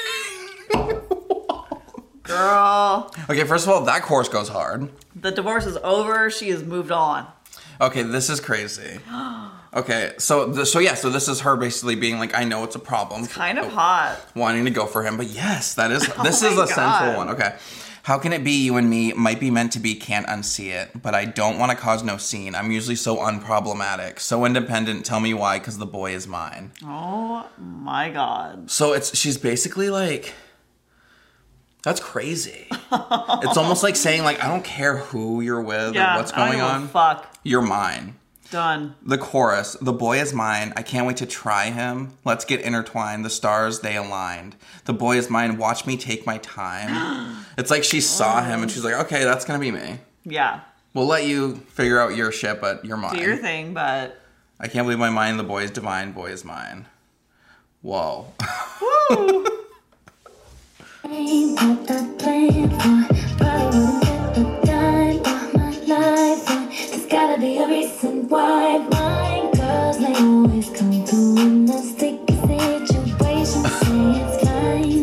Girl. Okay, first of all, that chorus goes hard. The divorce is over. She has moved on. Okay, this is crazy. Okay, so the, so yeah, so this is her basically being like, I know it's a problem. Kind of hot. Wanting to go for him, but yes, that is this Oh is my a central God. one. Okay. How can it be you and me might be meant to be, can't unsee it, but I don't want to cause no scene. I'm usually so unproblematic, so independent, tell me why, cause the boy is mine. Oh my god. So it's she's basically like, that's crazy. It's almost like saying like, I don't care who you're with Yeah. or what's I don't going give a on. Fuck. You're mine. Done. The chorus, the boy is mine, I can't wait to try him. Let's get intertwined, the stars they aligned. The boy is mine, watch me take my time. It's like she saw him and she's like, okay, that's gonna be me. Yeah. We'll let you figure out your shit, but you're mine. Do your thing, but I can't believe my mind, the boy is divine, boy is mine. Whoa. woo. Ain't what I planned for. Probably wouldn't get a dime of my life, but there's gotta be a reason why my girls they always come through in a sticky situation. Say it's fine.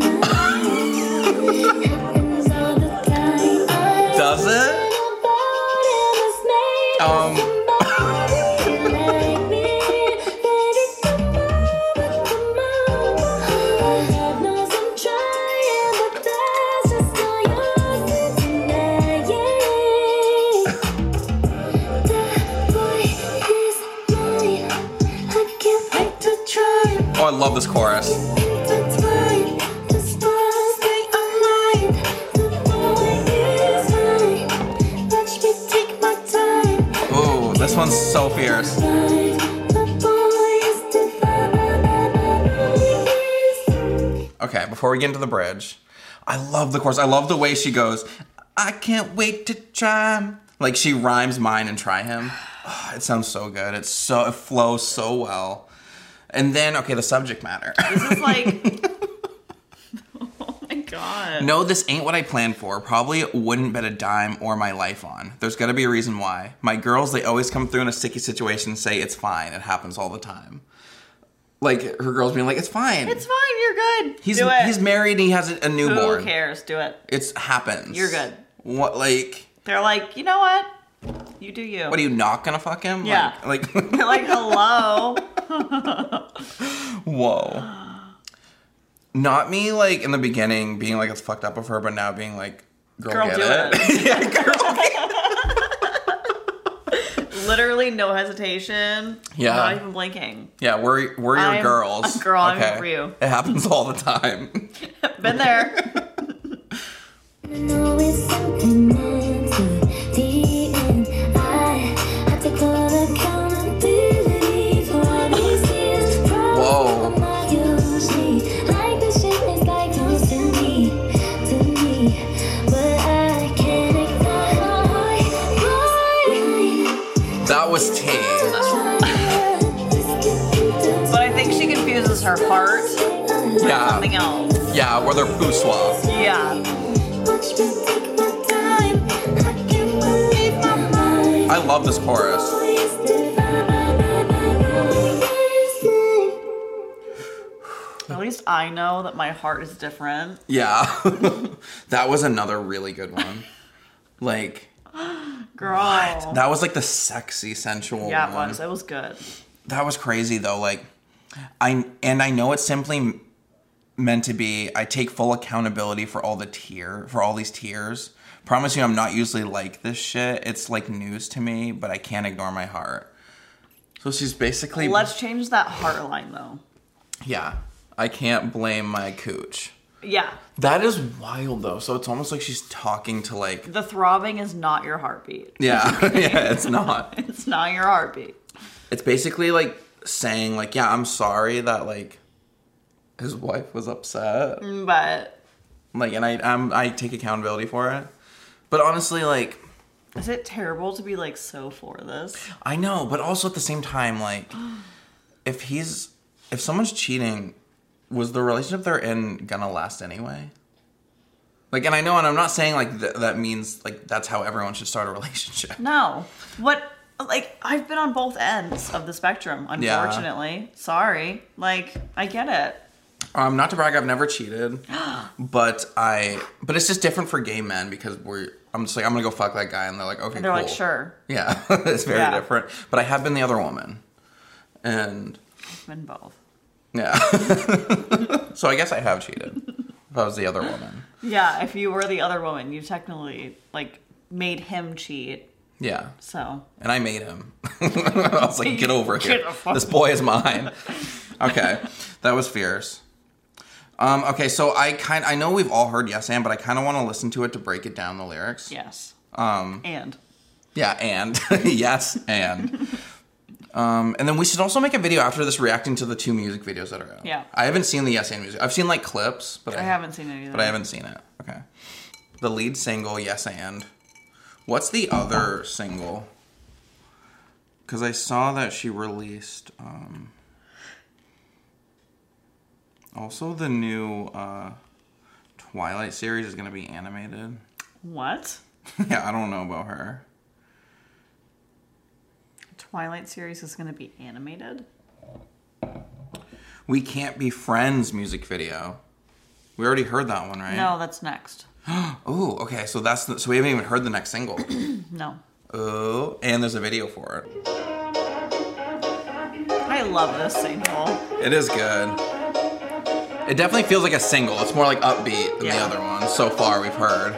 Happens all the time. I Does it? Um. Oh, I love this chorus. Ooh, this one's so fierce. Okay, before we get into the bridge, I love the chorus. I love the way she goes, I can't wait to try him. Like she rhymes mine and try him. Oh, it sounds so good. It's so, it flows so well. And then, okay, the subject matter. This is like. Oh my god. No, this ain't what I planned for. Probably wouldn't bet a dime or my life on. There's gotta be a reason why. My girls, they always come through in a sticky situation and say, it's fine. It happens all the time. Like, her girls being like, it's fine. It's fine. You're good. He's Do it. he's married and he has a, a newborn. Who cares? Do it. It happens. You're good. What, like, They're like, you know what? You do you. what are you not gonna fuck him? Yeah. Like, You're like like, hello. whoa. Not me, like, in the beginning being like, it's fucked up of her, but now being like, girl, Girl, get do it. it. Yeah, girl. Literally no hesitation. Yeah. Not even blinking. Yeah, we're, we're your I'm girls. a girl, I'm here for you. It happens all the time. Been there. know it's something meant to be, and I had to call accountability for all these years. Whoa. I'm not usually like this shit is like close to me, to me, but I can't ignore my That was tea. But I think her heart. Yeah. Something else. Yeah, or their poo swap. Yeah. I love this chorus. At least I know that my heart is different. Yeah. That was another really good one. Like, Girl. what? That was like the sexy, sensual Yeah, one. it was. It was good. That was crazy though. Like, I and I know it's simply meant to be. I take full accountability for all the tear, for all these tears. Promise you, I'm not usually like this shit. It's like news to me, but I can't ignore my heart. So she's basically. Let's change that heart line though. Yeah, I can't blame my cooch. Yeah. That is wild though. So it's almost like she's talking to like. The throbbing is not your heartbeat. Yeah, yeah, it's not. It's not your heartbeat. It's basically like saying like, yeah, I'm sorry that like his wife was upset. But Like, and I I'm, I take accountability for it. But honestly, like, is it terrible to be like so for this? I know, but also at the same time, like, if he's if someone's cheating, was the relationship they're in gonna last anyway? Like, and I know, and I'm not saying like th- that means like that's how everyone should start a relationship. No. What? Like, I've been on both ends of the spectrum, unfortunately. Yeah. Sorry. Like, I get it. Um, not to brag, I've never cheated, but I, but it's just different for gay men because we're, I'm just like, I'm gonna go fuck that guy, and they're like, okay, and they're cool. like, sure. Yeah, it's very Yeah. different. But I have been the other woman, and I've been both. yeah. So I guess I have cheated. If I was the other woman. Yeah, if you were the other woman, you technically like made him cheat. Yeah. So. And I made him. I was like, get over here. Get the fuck This boy is mine. Okay. That was fierce. Um, okay, so I kind I know we've all heard Yes and, but I kind of want to listen to it to break it down, the lyrics. Yes. Um, and. Yeah, and. Yes, and. Um, and then we should also make a video after this reacting to the two music videos that are out. Yeah. I haven't seen the Yes and music. I've seen like clips, but I, I haven't seen it either. But I haven't seen it. Okay. The lead single, Yes and. What's the other single? Because I saw that she released. Um, also, the new uh, Twilight series is going to be animated. What? Yeah, I don't know about her. Twilight series is going to be animated? We Can't Be Friends music video. We already heard that one, right? No, that's next. Oh, okay. So that's the, so we haven't even heard the next single. No. Oh, and there's a video for it. I love this single. It is good. It definitely feels like a single. It's more like upbeat than Yeah. the other one so far we've heard.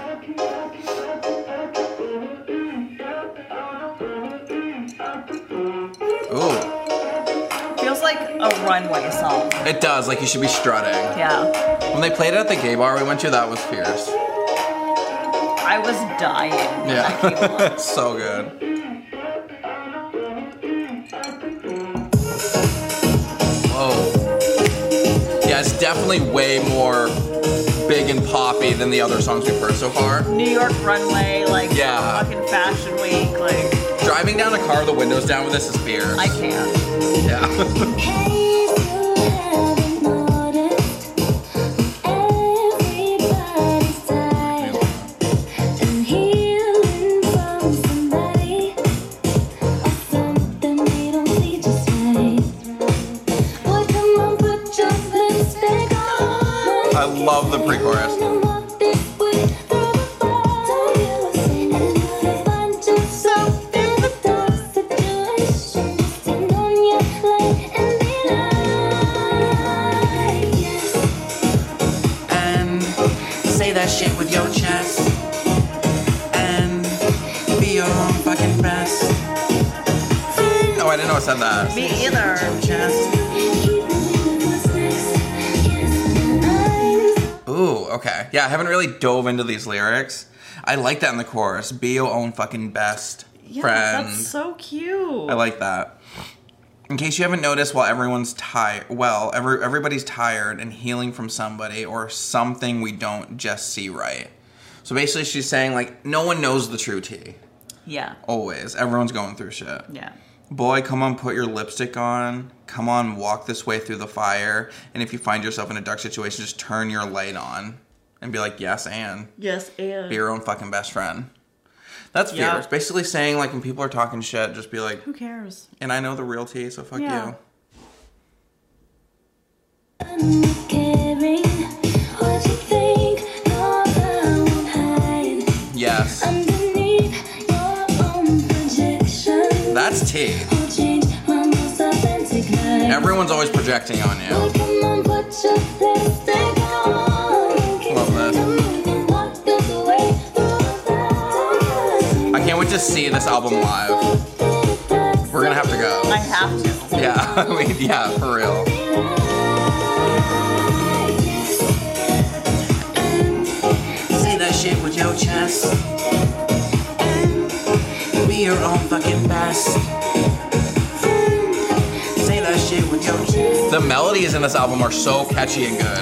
Ooh. Feels like a runway song. It does, like you should be strutting. Yeah. When they played it at the gay bar we went to, that was fierce. I was dying. when that came on. Yeah. So good. Whoa. Yeah, it's definitely way more big and poppy than the other songs we've heard so far. New York runway, like Yeah. fucking fashion week, like Driving down a car, the windows down with this is fierce. I can't. Yeah. I love the pre-chorus. And say that shit with your chest. And be your own fucking best. Oh, I didn't know it said that. Me either. Chest. Ooh, okay. Yeah, I haven't really dove into these lyrics. I like that in the chorus. Be your own fucking best Yeah, friend. that's so cute. I like that. In case you haven't noticed, while everyone's tired, well, every, everybody's tired and healing from somebody or something we don't just see right. So basically she's saying, like, no one knows the true tea. Yeah. Always. Everyone's going through shit. Yeah. Boy, come on, put your lipstick on. Come on, walk this way through the fire. And if you find yourself in a dark situation, just turn your light on and be like, yes, and. Yes, and. Be your own fucking best friend. That's Yeah. Fierce. Basically saying, like, when people are talking shit, just be like, Who cares? and I know the real tea, so fuck Yeah. you. Caring what you think, no, I won't hide. Yes. Underneath your own projection, That's tea. I'll change my most authentic life. Everyone's always projecting on you. Oh, come on, put your lipstick on. Love this. Come on, walk this way through the I can't wait to see this album live. We're gonna have to go. I have to. Yeah, I mean, yeah, for real. Say that shit with your chest. Be your own fucking best. Say that shit with your chest. The melodies in this album are so catchy and good.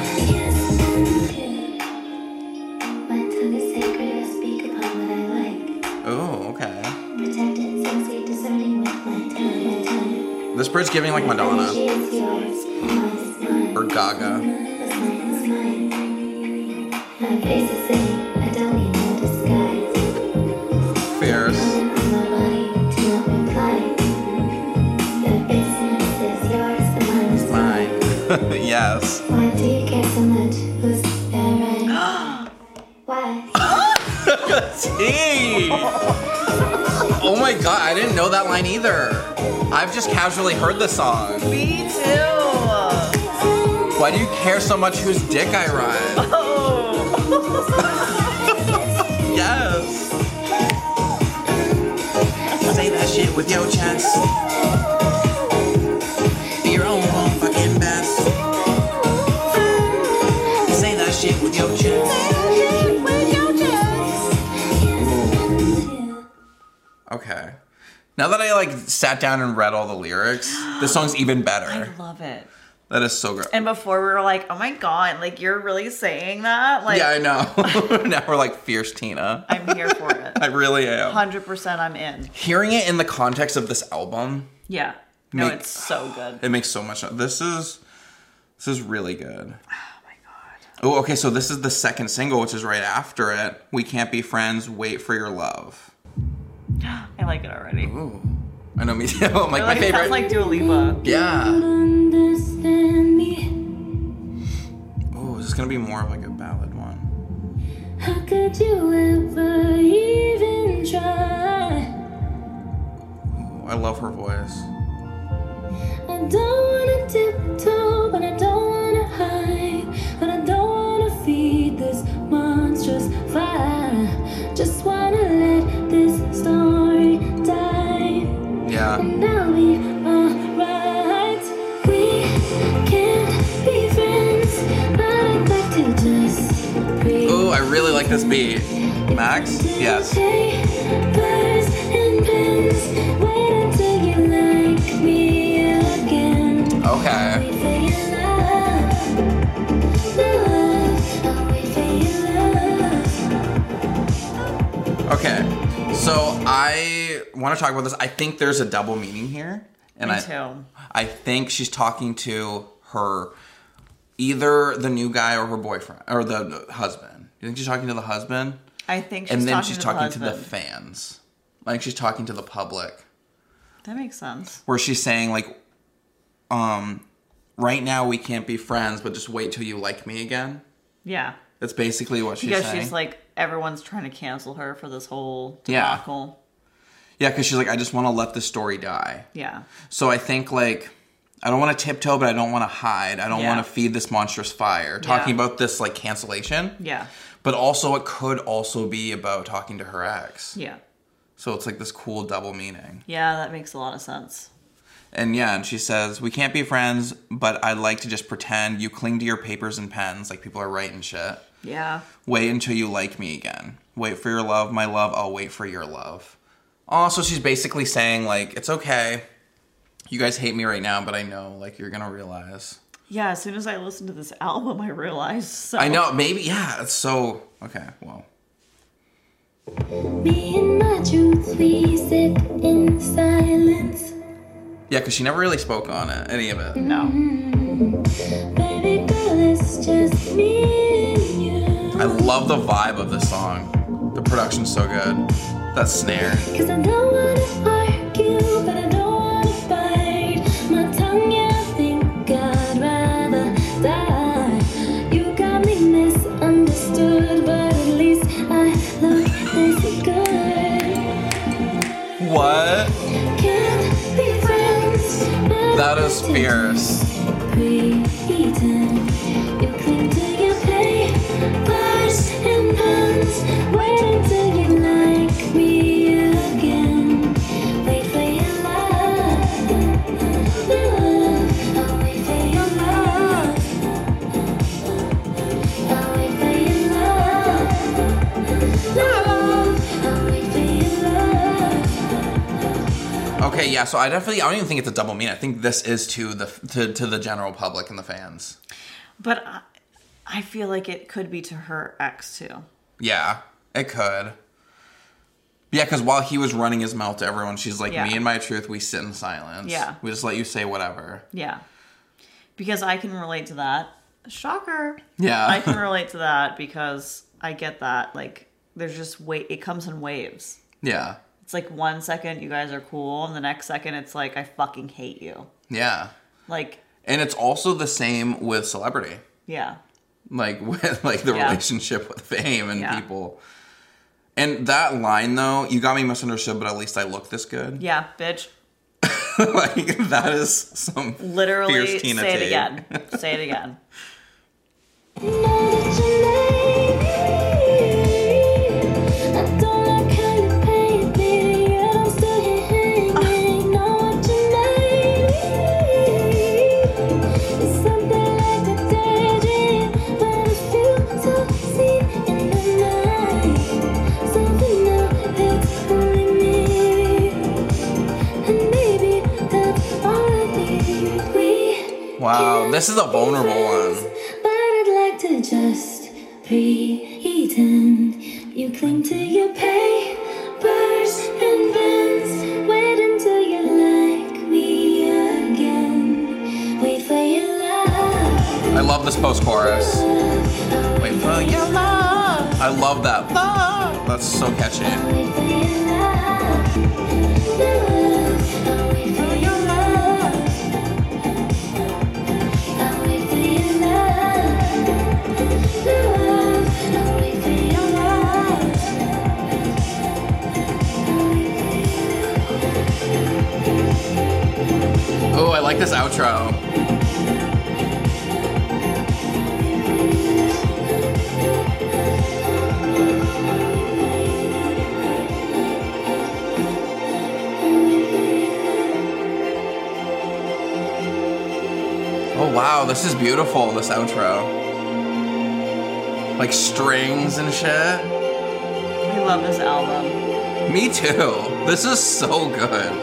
My tongue is sacred, I speak upon what I like. Oh, okay. Protected, sexy, discerning with my tongue, my tongue. This bird's giving like Madonna She is yours, mine is mine. or Gaga. This mine is mine. My face is sitting, I don't need no disguise. Fierce. On my body, do not reply. The business is yours, the mine is mine. Mine. Yes. Why do you care so much? Who's there right? Why? Tea! Oh my god, I didn't know that line either. I've just casually heard the song. Me too. Why do you care so much whose dick I ride? Oh. Yes. Say that shit with your chest. Be your own own fucking best. Say that shit with your chest. Okay. Now that I like sat down and read all the lyrics, this song's even better. I love it. That is so great. And before we were like, oh my god, like you're really saying that? Like, Yeah, I know. Now we're like Fierce Tina. I'm here for it. I really am. one hundred percent I'm in. Hearing it in the context of this album, Yeah. No, Make- it's so good. it makes so much sense. This is this is really good. Oh my god. Oh, okay, so this is the second single, which is right after it. We Can't Be Friends, Wait for Your Love. I like it already. Ooh. I know, me too. I'm like, Like, my it favorite. sounds like Dua Lipa. Yeah. Understand me. Oh, is this gonna be more of like a ballad one? How could you ever even try? Ooh, I love her voice. I don't wanna tiptoe, but I don't wanna hide. But I don't wanna feed this monstrous fire. Just wanna let this story die. Yeah. And I'll be alright. We can't be friends, but I'd like to just breathe. Ooh, I really like this beat. Max? Yes. Papers and pens, wait until you like me again. Okay. Wait for your love, love. I'll wait for your love. Okay. So I want to talk about this. I think there's a double meaning here. And Me I, too. I think she's talking to her, either the new guy or her boyfriend, or the, the husband. You think she's talking to the husband? I think she's And then talking she's to talking the to the husband. fans. Like she's talking to the public. That makes sense. Where she's saying like, um, right now we can't be friends, but just wait till you like me again. Yeah. That's basically what she's Because saying. she's like, everyone's trying to cancel her for this whole Yeah. debacle. Yeah, because she's like, I just want to let the story die. Yeah. So I think like, I don't want to tiptoe, but I don't want to hide. I don't Yeah. want to feed this monstrous fire. Talking Yeah. about this like cancellation. Yeah. But also it could also be about talking to her ex. Yeah. So it's like this cool double meaning. Yeah, that makes a lot of sense. And yeah, and she says, we can't be friends, but I'd like to just pretend you cling to your papers and pens like people are writing shit. Yeah. Wait until you like me again. Wait for your love, my love, I'll wait for your love. Also, she's basically saying, like, it's okay. You guys hate me right now, but I know, like, you're gonna realize. Yeah, as soon as I listened to this album, I realized. So. I know, maybe, yeah, it's so, okay, well. Me and my truth, we sit in silence. Yeah, because she never really spoke on it, any of it. No. Baby girl, it's just me and you. I love the vibe of this song. The production's so good. That snare. Cause I don't wanna argue, but I don't wanna bite my tongue. Yeah, I think I'd rather die. You got me misunderstood, but at least I look this good. What? Can't be friends. That is fierce. Pre-eaten. You cling to your papers and pens. Wait until you like me again. Wait for your love. I'll wait for your love. I'll wait for your love. I'll wait for your love. Okay, yeah, so I definitely, I don't even think it's a double meaning. I think this is to the to, to the general public and the fans. But I, I feel like it could be to her ex too. Yeah, it could. Yeah, because while he was running his mouth to everyone, she's like, Yeah. me and my truth, we sit in silence. Yeah. We just let you say whatever. Yeah. Because I can relate to that. Shocker. Yeah. I can relate to that because I get that. Like, there's just wait. It comes in waves. Yeah. It's like one second you guys are cool, and the next second it's like I fucking hate you. Yeah. Like, And it's also the same with celebrity. yeah. Like, with like the Yeah. relationship with fame and Yeah. people. And that line, though, you got me misunderstood, but at least I look this good. Yeah, bitch. Like, that is some Literally fierce Tina say it Tate. again. Say it again. Know that you made me. I don't like how you paint me. Yet I'm still here hanging. Know what you made me. It's something like a daydream, but it feels so seen in the night. Something now that's only me, and maybe that's all I need. We Wow, this is a vulnerable one. but I'd like to just pretend you cling to your papers and pens. Wait until you like me again. Wait for your love. I love this post-chorus. Wait for your love. I love that. Love. That's so catchy. Wait for your love. Love. I'll wait for your love. I'll wait for your love. Love. I'll wait for your love. Oh, I like this outro. Oh wow, this is beautiful, this outro. Like strings and shit. I love this album. Me too. This is so good.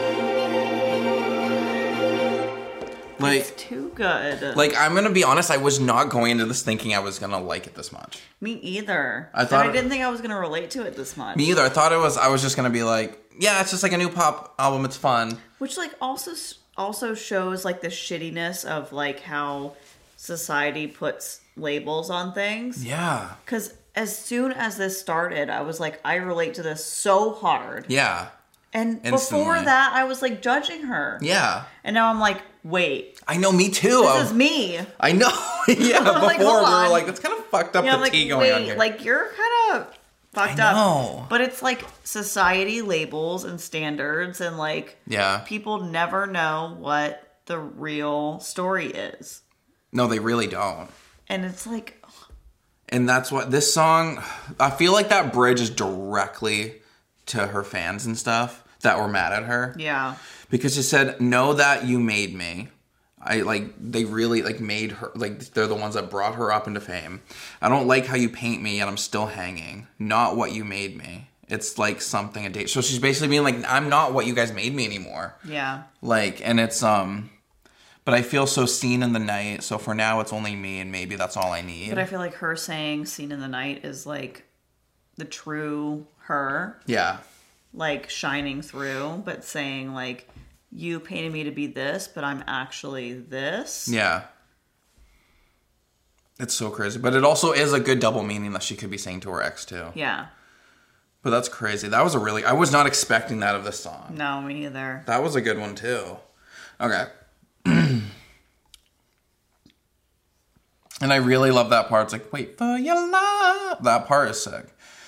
Like, It's too good. like I'm gonna be honest, I was not going into this thinking I was gonna like it this much. Me either. I And thought- I didn't think I was gonna relate to it this much. Me either. I thought it was, I was just gonna be like, yeah, it's just like a new pop album, it's fun. Which like also also shows like the shittiness of like how society puts labels on things. Yeah. Because as soon as this started, I was like, I relate to this so hard. Yeah. And Instantly. before that, I was like judging her. Yeah. And now I'm like, wait, I know, me too. this I- is me. I know. Yeah, I'm like, before hold we were on. like, it's kind of fucked up Yeah, the I'm like, tea going wait, on here. like you're kind of fucked I up. know. But it's like society labels and standards, and like Yeah. people never know what the real story is. No, they really don't. And it's like, And that's what this song, I feel like that bridge is directly to her fans and stuff that were mad at her. yeah, Because she said, know that you made me. I like, they really like made her, like they're the ones that brought her up into fame. I don't like how you paint me and I'm still hanging. Not what you made me. It's like something a date. So she's basically being like, I'm not what you guys made me anymore. yeah. Like, and it's, um, but I feel so seen in the night. So for now it's only me and maybe that's all I need. But I feel like her saying "Seen in the Night" is like the true her, yeah. like shining through, but saying like you painted me to be this, but I'm actually this. Yeah. It's so crazy. But it also is a good double meaning that she could be saying to her ex, too. Yeah. But that's crazy. That was a really... I was not expecting that of this song. No, me neither. That was a good one, too. Okay. And I really love that part. It's like, wait for your love. That part is sick.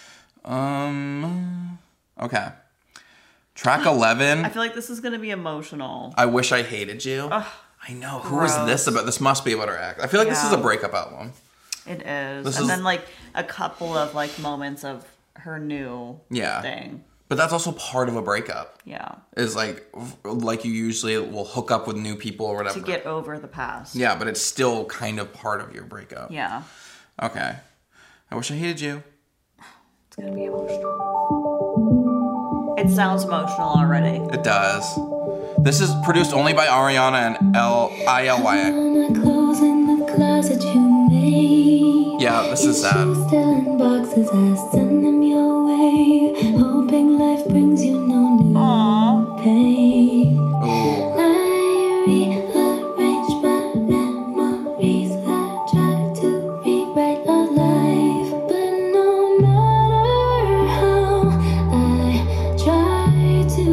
Um. Okay. Track eleven. I feel like this is going to be emotional. I Wish I Hated You. Ugh, I know. Who is this gross. about? This must be about her ex. I feel like this Yeah. is a breakup album. It is. This and is- then like a couple of like moments of her new Yeah. thing. But that's also part of a breakup. Yeah. Is like, like you usually will hook up with new people or whatever. To get over the past. Yeah, but it's still kind of part of your breakup. Yeah. Okay. I Wish I Hated You. It's going to be emotional. It sounds emotional already. It does. This is produced only by Ariana and L I L Y A. All my clothes in the closet you made. Yeah, this is Your sad. shoes still in boxes, I send them your way. Hoping life brings you no new Aww. pain. Ooh. I rearrange my memories. I try to rewrite our life, but no matter how I try to,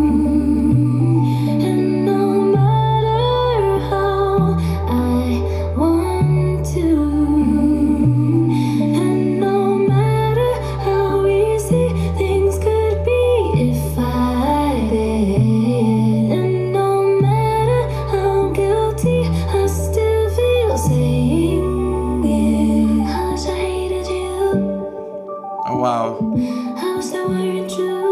and no matter how I want to, and no matter how easy things could be if I did, and no matter how guilty I still feel saying it. I wish I hated you. Oh, wow. I wish that weren't true.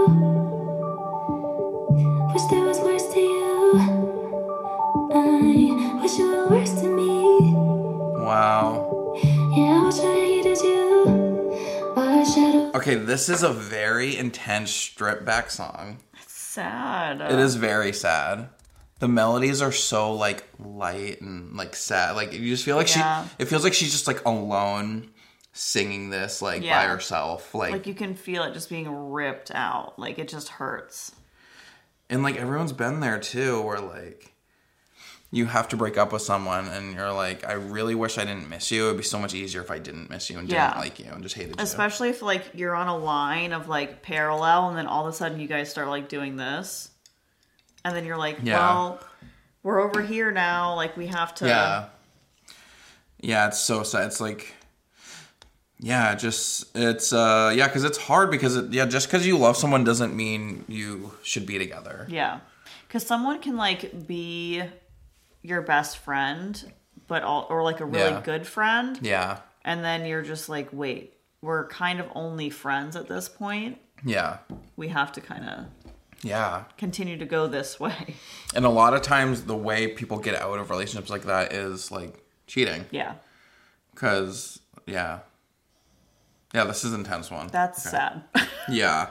Wish there was worse to you. I wish you were worse to me. Wow. Yeah, I wish I hated you. Wish I'd Okay, this is a very intense stripped back song. Sad. It is very sad. The melodies are so like light and like sad. Like you just feel like Yeah. she. It feels like she's just like alone singing this like by Yeah. herself. Like, Like you can feel it just being ripped out. Like it just hurts. and like everyone's been there too, where like you have to break up with someone and you're like, I really wish I didn't miss you. It'd be so much easier if I didn't miss you and Yeah. didn't like you and just hated you. Especially if like you're on a line of like parallel and then all of a sudden you guys start like doing this. And then you're like, Yeah. well, we're over here now. Like we have to. Yeah. Yeah, it's so sad. It's like, yeah, just, it's, uh, yeah, because it's hard because, it, yeah, just because you love someone doesn't mean you should be together. Yeah. Because someone can like be your best friend, but all, or like a really Yeah. good friend. Yeah. And then you're just like, wait, we're kind of only friends at this point. Yeah. We have to kind of Yeah. continue to go this way. And a lot of times the way people get out of relationships like that is like cheating. Yeah. Because, yeah. Yeah, this is an intense one. That's Okay. sad. Yeah.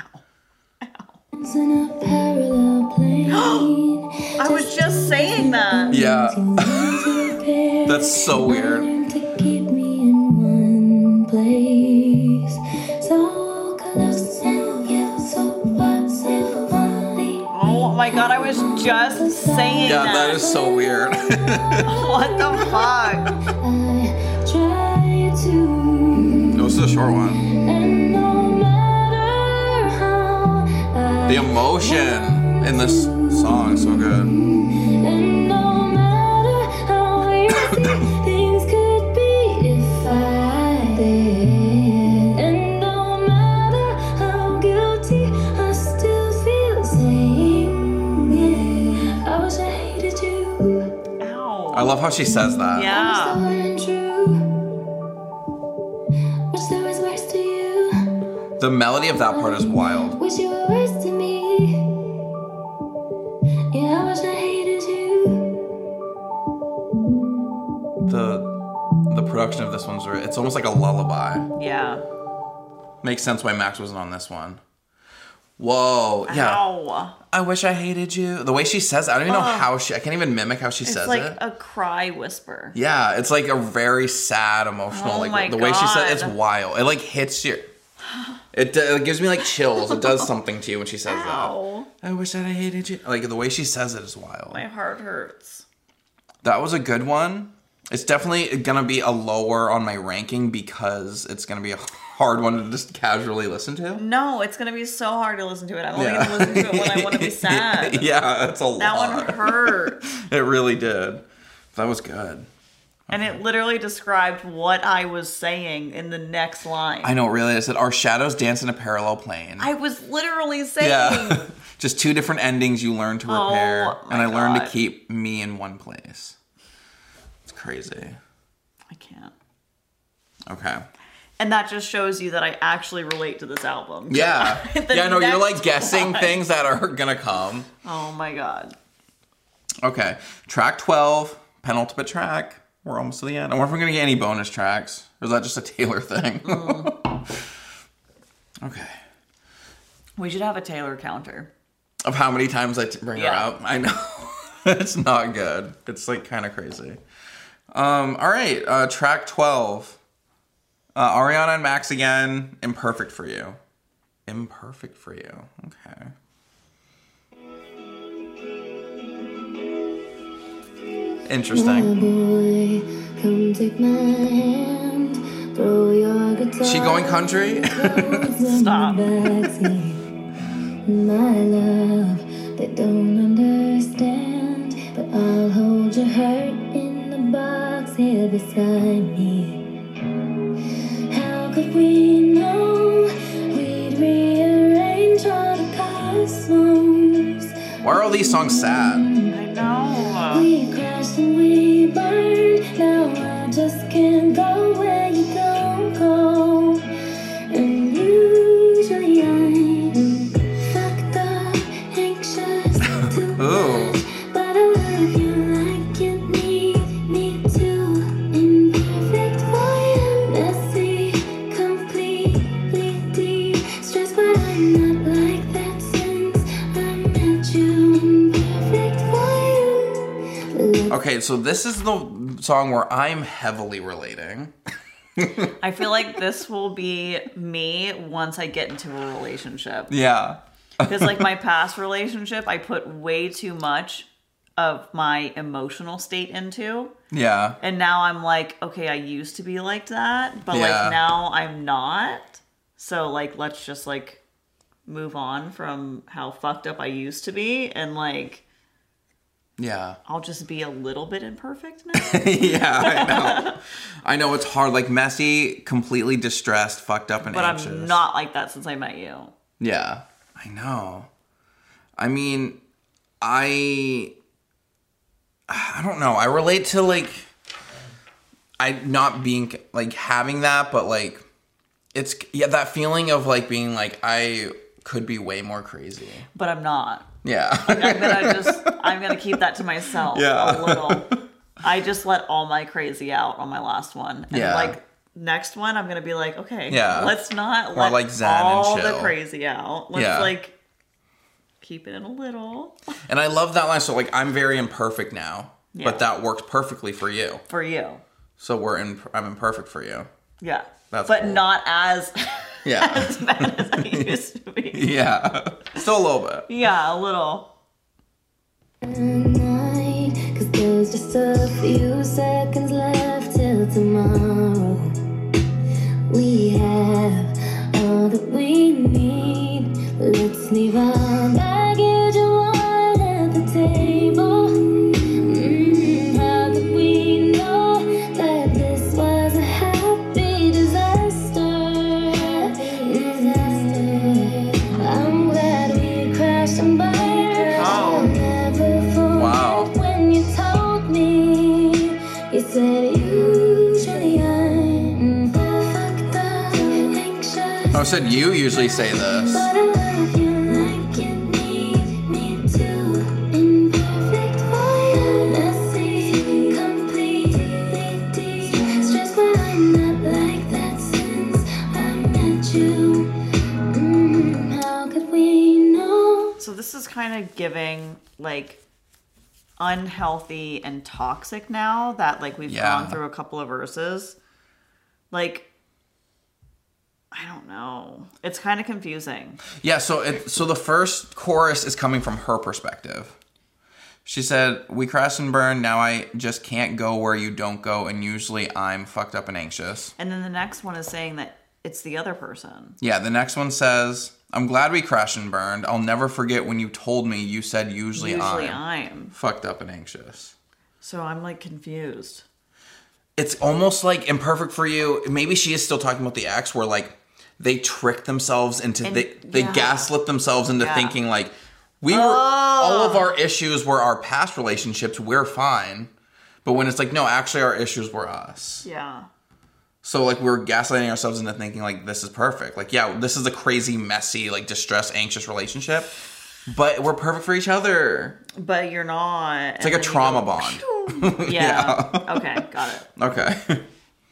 in a parallel plane. I was just saying that. Yeah. That's That's so weird. To keep me in one place. So close and yet so far, so lonely. Oh my god, I was just saying Yeah, that. that is so weird. What the fuck? I try to, This is a short one. and no matter how I The emotion in this song is so good. And no matter how easy things could be if I did, and no matter how guilty I still feel saying it. I wish I hated you. Ow. I love how she says that. Wish that Yeah. weren't true. Wish there was worse to you. The melody of that part is wild. Wish you were worse to me. Yeah, I wish I hated you. The the production of this one's re- it's almost like a lullaby. Yeah. Makes sense why Max wasn't on this one. Whoa, yeah. Ow. I wish I hated you. The way she says it, I don't even know Ugh. how she I can't even mimic how she It's says like it. a cry whisper. Yeah, it's like a very sad, emotional. Oh like my the way she said it's God. wild. It like hits your. It, uh, it gives me like chills. It does something to you when she says Ow. that. I wish that I hated you. Like the way she says it is wild. My heart hurts. That was a good one. It's definitely gonna be a lower on my ranking because it's gonna be a hard one to just casually listen to. No, it's gonna be so hard to listen to it. I'm only Yeah. gonna listen to it when I want to be sad. Yeah, it's a That lot. one hurt. It really did. That was good. And it literally described what I was saying in the next line. I know, it really. I said, our shadows dance in a parallel plane. I was literally saying. Yeah. Just two different endings you learn to repair. Oh, my and I learned God. to keep me in one place. It's crazy. I can't. Okay. And that just shows you that I actually relate to this album. Yeah. The Yeah, no, you're like next guessing line. things that are gonna come. Oh my God. Okay. Track twelve, penultimate track. We're almost to the end. I wonder if we're gonna get any bonus tracks. Or is that just a Taylor thing? Mm. Okay. We should have a Taylor counter. Of how many times I t- bring Yeah. her up. I know. It's not good. It's like kind of crazy. Um, all right. Uh, track twelve. Uh, Ariana and Max again. Imperfect for you. Imperfect for you. Okay. Interesting. Boy, come take my hand. Throw your guitar. She going country? Stop. My love, they don't understand. But I'll hold your hurt in the box here beside me. How could we know we'd rearrange all the cosmos? Why are all these songs sad? I know. We crashed and we burned. Now I just can't go where you don't go. And usually I'm fucked up, anxious, too Ooh. much. But I love you like you need me to. Imperfect for you, messy, completely deep. Stressed, but I'm not like that since I met you. Imperfect for you. Okay, so this is the song where I'm heavily relating. I feel like this will be me once I get into a relationship. Yeah. Because, like, my past relationship, I put way too much of my emotional state into. Yeah. And now I'm like, okay, I used to be like that, but, Yeah. like, now I'm not. So, like, let's just, like, move on from how fucked up I used to be. And, like, Yeah. I'll just be a little bit imperfect now. Yeah, I know. I know it's hard. Like messy, completely distressed, fucked up, and But anxious. I'm not like that since I met you. Yeah, I know. I mean, I. I don't know. I relate to like. I not being like having that, but like, it's yeah that feeling of like being like I could be way more crazy. But I'm not. Yeah. I'm gonna just I'm gonna keep that to myself Yeah. a little. I just let all my crazy out on my last one. And Yeah. like next one I'm gonna be like, okay, Yeah. let's not More let like zen and all the chill. crazy out. Let's Yeah. like keep it in a little. And I love that line. So like I'm very imperfect now, Yeah. but that worked perfectly for you. For you. So we're in. I'm imperfect for you. Yeah. That's but cool. not as Yeah. as bad as I used to be. Yeah. Still a little bit. Yeah, a little. Night, 'cause there's just a few seconds left till tomorrow. We have all that we need. Let's leave our baggage one at the table. Mm, how could we know that this was a happy disaster? Disaster. I'm glad we crashed and burned. I'll never forget Wow. when you told me. You said usually I'm fucked up, anxious. I said you usually say this. But I love you like you need me to. Imperfect for you, messy, completely deep. Stressed, but I'm not like that since I met you. Mm, how could we know? So this is kind of giving like unhealthy and toxic now that like we've Yeah. gone through a couple of verses. Like I don't know. It's kind of confusing. Yeah, so it, so the first chorus is coming from her perspective. She said, we crash and burn, now I just can't go where you don't go, and usually I'm fucked up and anxious. And then the next one is saying that it's the other person. Yeah, the next one says, I'm glad we crashed and burned. I'll never forget when you told me you said usually, Usually I'm, I'm. fucked up and anxious. So I'm like confused. It's almost like Imperfect for You. Maybe she is still talking about the ex where like they trick themselves into, And- they, they yeah. gaslit themselves into Yeah. thinking like, we were, Oh. all of our issues were our past relationships. We're fine. But when it's like, no, actually our issues were us. Yeah. So like we're gaslighting ourselves into thinking like this is perfect. Like, yeah, this is a crazy, messy, like distressed, anxious relationship. But we're perfect for each other. But you're not. It's like a trauma bond. Yeah. Okay, got it. Okay.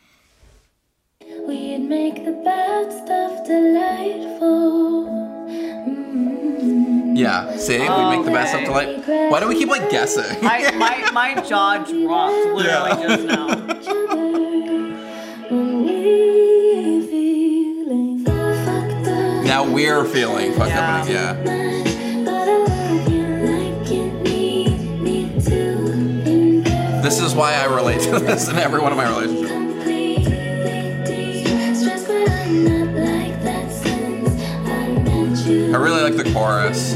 We'd make the bad stuff delightful. Mm-hmm. Yeah. See, we make the best up to like. Why do we keep like guessing? I, my, my jaw dropped literally Yeah. just now. Each other when we're feeling fucked up. Now we're feeling fucked Yeah. up. Yeah. But I love you like you need me to. This is why I relate to this in every one of my relationships. I really like the chorus.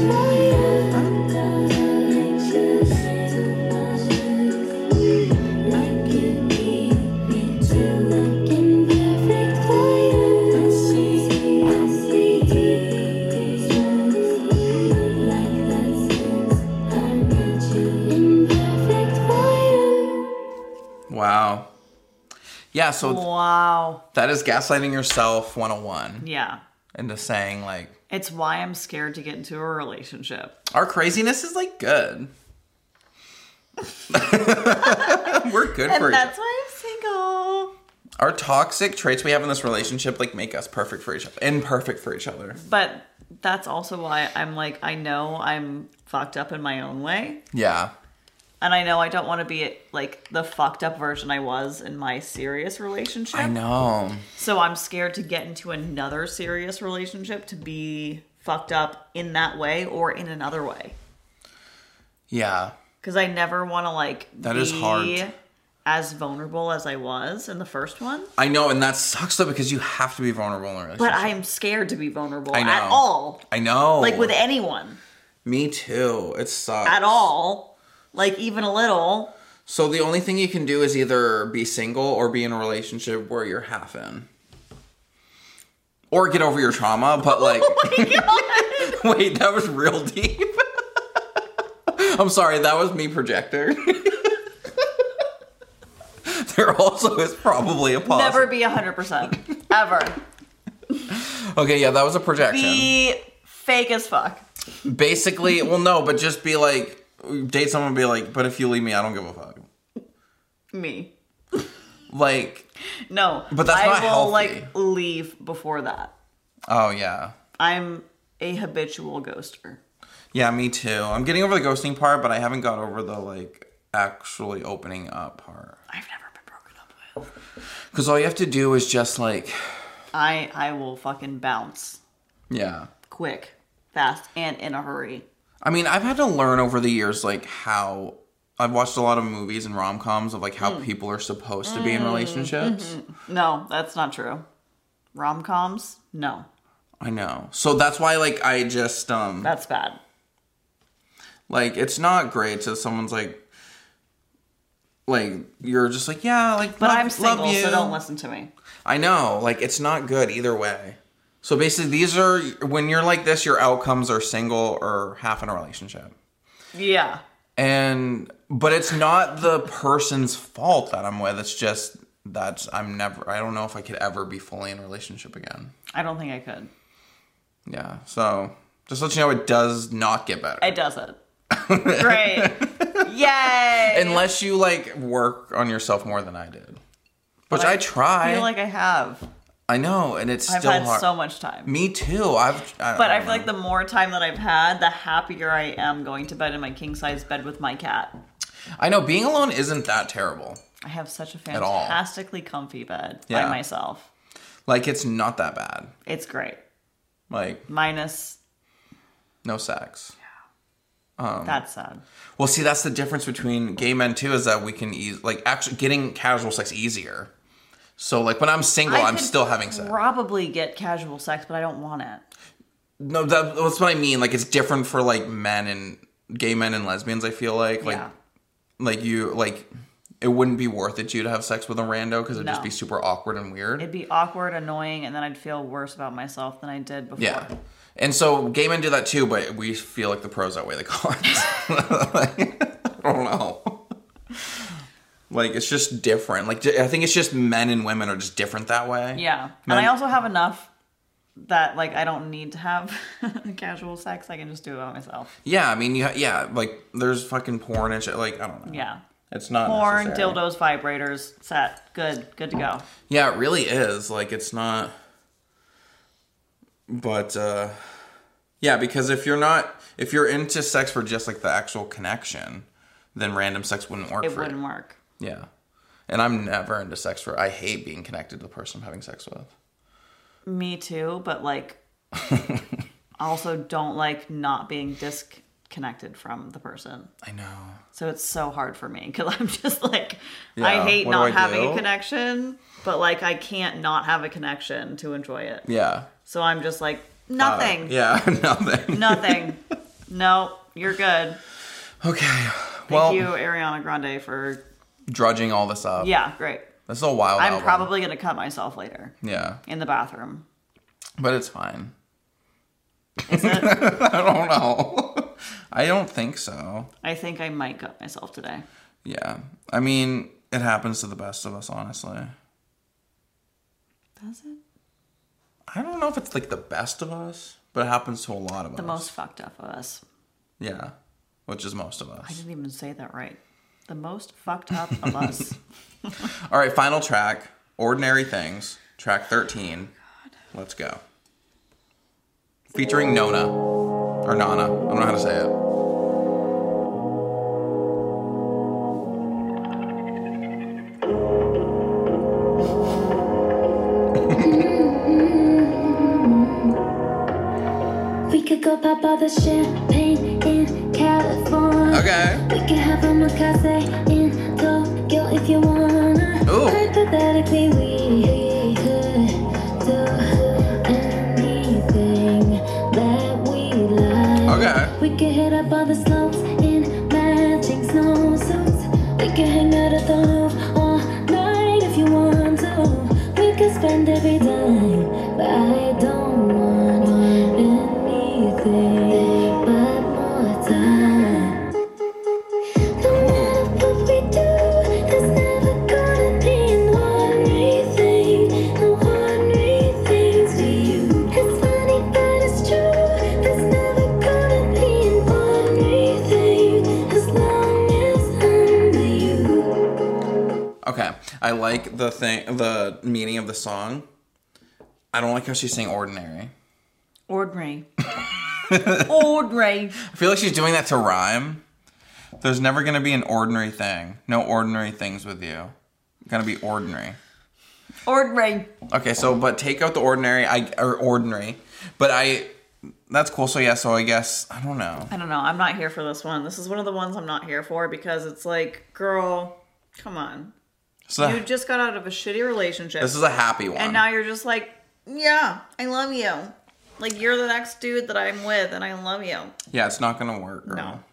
Wow. Yeah, so Wow. that is gaslighting yourself one oh one Yeah. into saying like, It's why I'm scared to get into a relationship. our craziness is like good. We're good And for each that's why I'm single. Our toxic traits we have in this relationship like make us perfect for each other. Imperfect for each other. But that's also why I'm like, I know I'm fucked up in my own way. Yeah. And I know I don't want to be like the fucked up version I was in my serious relationship. I know. So I'm scared to get into another serious relationship to be fucked up in that way or in another way. Yeah. Because I never want to like That be is hard. as vulnerable as I was in the first one. I know, and that sucks though because you have to be vulnerable in a relationship. But I'm scared to be vulnerable I know. at all. I know. Like with anyone. Me too. It sucks. At all. Like even a little. So the only thing you can do is either be single or be in a relationship where you're half in. Or get over your trauma, but like Oh my God. wait, that was real deep. I'm sorry, that was me projector. There also is probably a pause. Never be one hundred percent. Ever. Okay, yeah, that was a projection. Be fake as fuck. Basically, well, no, but just be like, date someone and be like, but if you leave me, I don't give a fuck. Me. Like, No. But that's I not will healthy. like leave before that. oh yeah. I'm a habitual ghoster. Yeah, me too. I'm getting over the ghosting part, but I haven't got over the, like, actually opening up part. I've never been broken up with. Because all you have to do is just, like, I I will fucking bounce yeah. quick, fast, and in a hurry. I mean, I've had to learn over the years, like, how... I've watched a lot of movies and rom-coms of, like, how Mm. people are supposed to be in relationships. Mm-hmm. No, that's not true. Rom-coms? No. I know. So that's why, like, I just, um... That's bad. Like, it's not great to someone's, like... Like, you're just like, yeah, like, But love, I'm single, love you. so don't listen to me. I know, like, it's not good either way. So basically, these are, when you're like this, your outcomes are single or half in a relationship. Yeah. And, but it's not the person's fault that I'm with. It's just, that's, I'm never, I don't know if I could ever be fully in a relationship again. I don't think I could. Yeah, so, just let you know, it does not get better. It doesn't. Great. Yay! Unless you, like, work on yourself more than I did. Which But I, try. I feel like I have. I know, and it's I've still had hard. so much time. Me too. I've. I, But I I don't feel like know. the more time that I've had, the happier I am going to bed in my king-size bed with my cat. I know being alone isn't that terrible. I have such a At all. fantastically comfy bed Yeah. by myself. Like, it's not that bad. It's great. Like, Minus, no sex. Um, that's sad. Well, see, that's the difference between gay men, too, is that we can, ease, like, actually getting casual sex easier. So, like, when I'm single, I I'm could still having sex. Probably get casual sex, but I don't want it. No, that, that's what I mean. Like, it's different for, like, men and gay men and lesbians, I feel like. Like, Yeah. like you, like, it wouldn't be worth it to you to have sex with a rando because it'd No. just be super awkward and weird. It'd be awkward, annoying, and then I'd feel worse about myself than I did before. Yeah. And so gay men do that too, but we feel like the pros outweigh the cons. Like, I don't know. Like, it's just different. Like, I think it's just men and women are just different that way. Yeah. Men- And I also have enough that, like, I don't need to have casual sex. I can just do it by myself. Yeah, I mean, you ha- yeah, like, there's fucking porn and shit. Like, I don't know. Yeah. It's not Porn, necessary. dildos, vibrators, set. Good. Good to go. Yeah, it really is. Like, it's not... But, uh... yeah, because if you're not... If you're into sex for just, like, the actual connection, then random sex wouldn't work It for wouldn't you. work. Yeah. And I'm never into sex for... I hate being connected to the person I'm having sex with. Me too, but, like, also don't like not being disconnected from the person. I know. So it's so hard for me because I'm just like, Yeah, I hate what do not I having do? a connection, but like I can't not have a connection to enjoy it. Yeah. So I'm just like, nothing. Uh, yeah, nothing. Nothing. No, you're good. Okay. Thank Well, you, Ariana Grande, for drudging all this up. yeah, great. This is a wild I'm album. probably gonna cut myself later Yeah. in the bathroom. But it's fine. Is it? I don't know. I don't think so. I think I might cut myself today. Yeah. I mean, it happens to the best of us, honestly. Does it? I don't know if it's like the best of us, but it happens to a lot of The us. most fucked up of us. Yeah. Which is most of I us. didn't even say that right. The most fucked up of us. All right, final track. Ordinary Things. Track thirteen. Let's go. Featuring Nona. Or Nana. I don't know how to say it. We could go pop all the champagne in California. Okay. We could have a omakase in Tokyo if you wanna. Ooh. Hypothetically, we could do anything that we like. Okay. We could hit up all the slopes in matching snowsuits. We could hang out at the Louvre all night if you want to. We could spend every dime, but I don't want anything but more time. No matter what we do, there's never gonna be an ordinary thing. No ordinary things for you. It's funny, but it's true. There's never gonna be an ordinary thing as long as I'm with you. Okay. I like the thing, the meaning of the song. I don't like how she's saying ordinary. Ordinary. Ordinary. I feel like she's doing that to rhyme. There's never going to be an ordinary thing. No ordinary things with you. Gonna be ordinary. Ordinary. Okay, so, but take out the ordinary, I or ordinary. But I, that's cool. So, yeah, so I guess, I don't know. I don't know. I'm not here for this one. This is one of the ones I'm not here for because it's like, girl, come on. So, You just got out of a shitty relationship. this is a happy one. and now you're just like, yeah, I love you. Like, you're the next dude that I'm with, and I love you. Yeah, it's not gonna work, girl. No.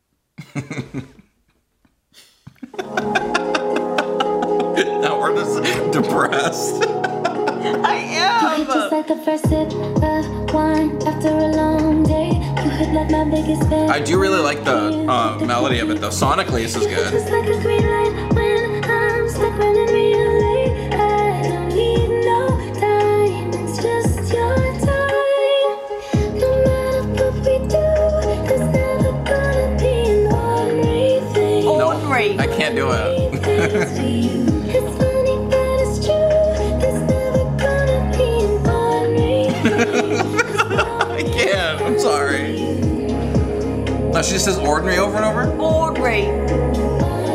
Now we're just depressed. I am. Just like the first sip of wine after a long day. You hit like my biggest fan. I do really like the uh, melody of it, though. Sonically, this is good. Just like a green light when I'm stuck running real late. I don't need no time, it's just your time. No matter what we do, there's never gonna be an ordinary thing. Ordinary. I can't do it. Things for you. It's funny, but it's true. There's never gonna be an ordinary thing. I can't. I'm sorry. No, she just says ordinary over and over? Ordinary.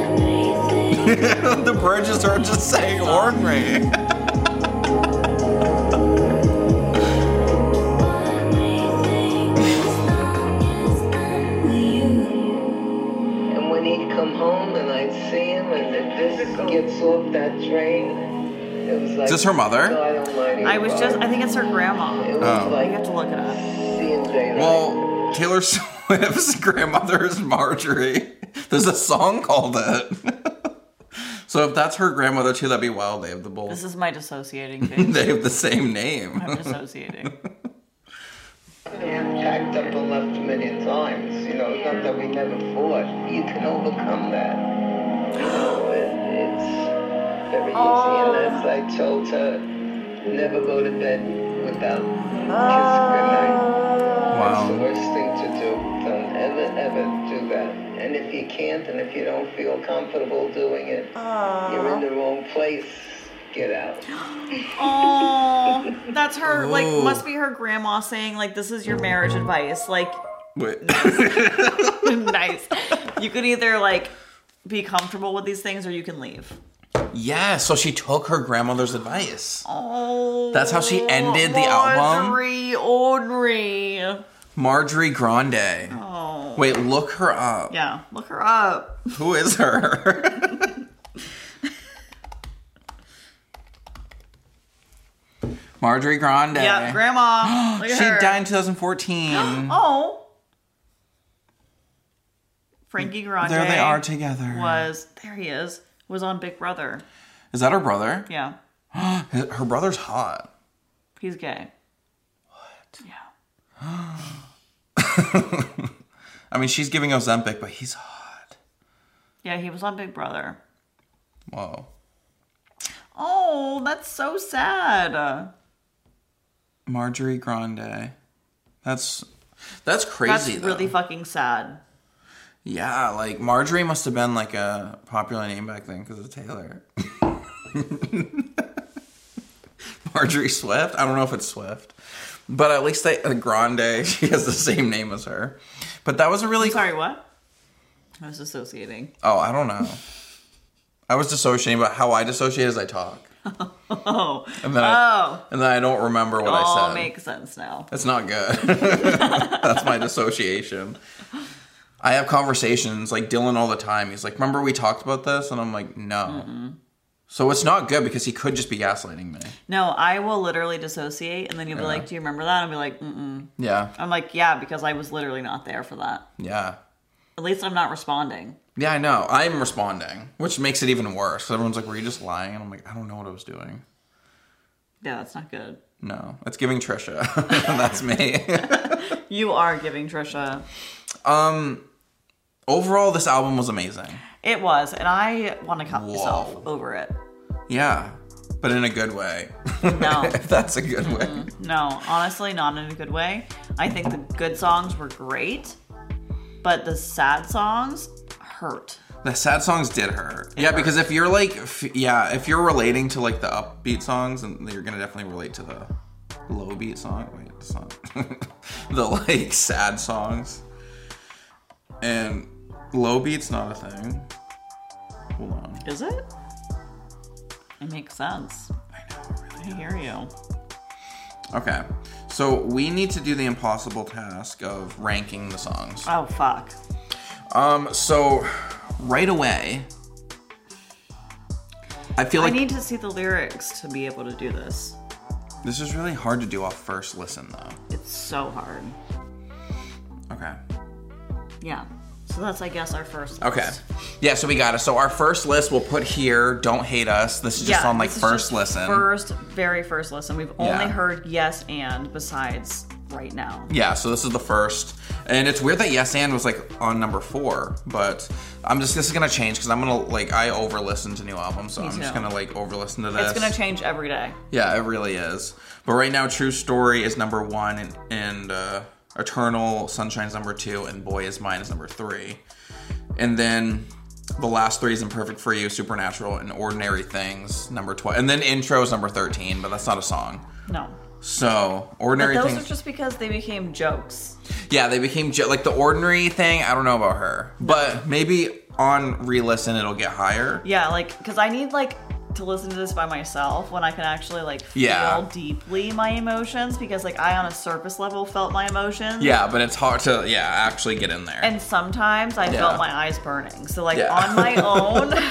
The bridges are just saying ordinary. off that train, it was like, Is this her mother? God almighty, I was just, I think it's her It grandma. was Oh. like You have to look it up. seeing daylight. Well, Taylor Swift's grandmother is Marjorie. There's a song called it. So if that's her grandmother too, that'd be wild. They have the both. This is my dissociating face. They have the same name. I'm dissociating. And packed up and left a million times. You know, it's not that we never fought. You can overcome that. You know, it, it's very easy. Oh. And as I told her, never go to bed without kissing goodnight. That's the Wow. worst thing to do. Don't ever, ever do that. And if you can't, and if you don't feel comfortable doing it, you're in the wrong place. Get out. Oh, that's her, like, Ooh. must be her grandma saying, like, this is your marriage advice. Like, Wait. nice. You could either, like, be comfortable with these things or you can leave. Yeah, so she took her grandmother's advice. Oh. That's how she ended the album? Marjorie Audrey. Marjorie Grande. Oh. Wait, look her up. Yeah, look her up. Who is her? Marjorie Grande. Yeah, grandma. Look She at her. died in two thousand fourteen. Oh. Frankie Grande. There they are together. Was, there he is, was on Big Brother. Is that her brother? Yeah. Her brother's hot. He's gay. What? Yeah. I mean, she's giving Ozempic, but he's hot. Yeah, he was on Big Brother. Whoa. Oh, that's so sad. Marjorie Grande. That's that's crazy. That's really though. fucking sad. Yeah, like Marjorie must have been like a popular name back then because of Taylor. Marjorie Swift? I don't know if it's Swift. But at least they, uh, Grande, she has the same name as her. But that was a really... I'm sorry, what? I was associating. Oh, I don't know. I was dissociating, but how I dissociate is I talk. Oh. And then, oh. I, and then I don't remember what I all said. makes sense now. It's not good. That's my dissociation. I have conversations, like Dylan all the time. He's like, remember we talked about this? And I'm like, no. Mm-mm. So it's not good because he could just be gaslighting me. No, I will literally dissociate, and then you'll be Yeah. like, do you remember that? I'll be like, mm-mm. Yeah. I'm like, yeah, because I was literally not there for that. Yeah. At least I'm not responding. Yeah, I know. I'm responding, which makes it even worse. 'Cause everyone's like, were you just lying? And I'm like, I don't know what I was doing. Yeah, that's not good. No, it's giving Trisha. That's me. You are giving Trisha. um, overall, this album was amazing. It was, and I want to cut Whoa. myself over it. Yeah, but in a good way. No. If that's a good way. No, honestly, not in a good way. I think the good songs were great, but the sad songs hurt. The sad songs did hurt. Yeah, because if you're like, f- yeah, if you're relating to like the upbeat songs, and you're gonna definitely relate to the low beat song. Wait, it's not the like sad songs. And low beat's not a thing. Hold on. Is it? It makes sense. I know. It really I hear you. Okay, so we need to do the impossible task of ranking the songs. Oh, fuck. Um, so right away, I feel like I need to see the lyrics to be able to do this. this is really hard to do off first listen, though. It's so hard. Okay. Yeah. So that's, I guess, our first Okay. list. Yeah, so we got it. So our first list we'll put here. Don't hate us. This is just Yeah, on like this is first just listen. First, very first listen. We've only Yeah. heard yes and besides right now. Yeah, so this is the first. And it's weird that Yes and was like on number four, but I'm just, this is gonna change because I'm gonna like, I over listen to new albums, so Me I'm just too. gonna like over listen to this. It's gonna change every day. Yeah, it really is. But right now, True Story is number one, and, and uh, Eternal Sunshine's number two, and Boy Is Mine is number three. And then the last three is Imperfect For You, Supernatural, and Ordinary Things, number twelve. And then Intro is number thirteen, but that's not a song. No. So, But Ordinary those Things. are just because they became jokes. Yeah, they became, jo- like the Ordinary thing, I don't know about her. But maybe on re-listen it'll get higher. Yeah, like, because I need, like, to listen to this by myself when I can actually, like, feel Yeah. deeply my emotions, because, like, I on a surface level felt my emotions. Yeah, but it's hard to, yeah, actually get in there. And sometimes I Yeah. felt my eyes burning. So, like, Yeah. on my own,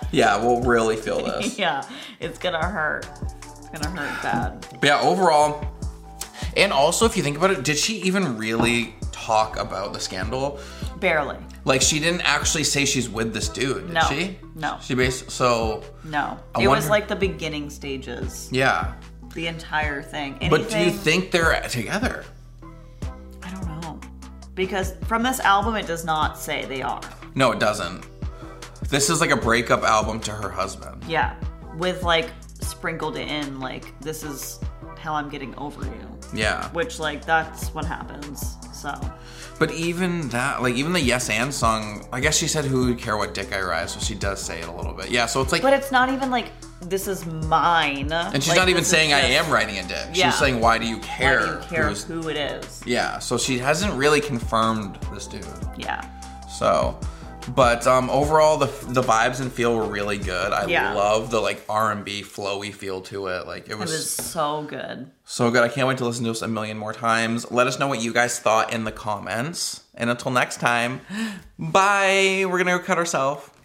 Yeah, we'll really feel this. Yeah, it's gonna hurt. It's gonna hurt bad. But yeah, overall, and also if you think about it, did she even really talk about the scandal? Barely. Like, she didn't actually say she's with this dude, did No. she? No. She basically, so... No. I it was wonder- like the beginning stages. Yeah. The entire thing. Anything, But do you think they're together? I don't know. Because from this album, it does not say they are. No, it doesn't. This is like a breakup album to her husband. Yeah. With like sprinkled in, like, this is how I'm getting over you. Yeah. Which, like, that's what happens. So. But even that, like, even the Yes and song, I guess she said, who would care what dick I ride, so she does say it a little bit. Yeah, so it's like... But it's not even like, this is mine. And she's Like, not even this is saying I just- am riding a dick. Yeah. She's saying, why do you care? Why do you care who's- who it is? Yeah, so she hasn't really confirmed this dude. Yeah. So, but um, overall, the the vibes and feel were really good. I Yeah. love the like R and B flowy feel to it. Like it It was, was so good. so good. I can't wait to listen to this a million more times. Let us know what you guys thought in the comments. And until next time, bye. We're gonna go cut ourselves.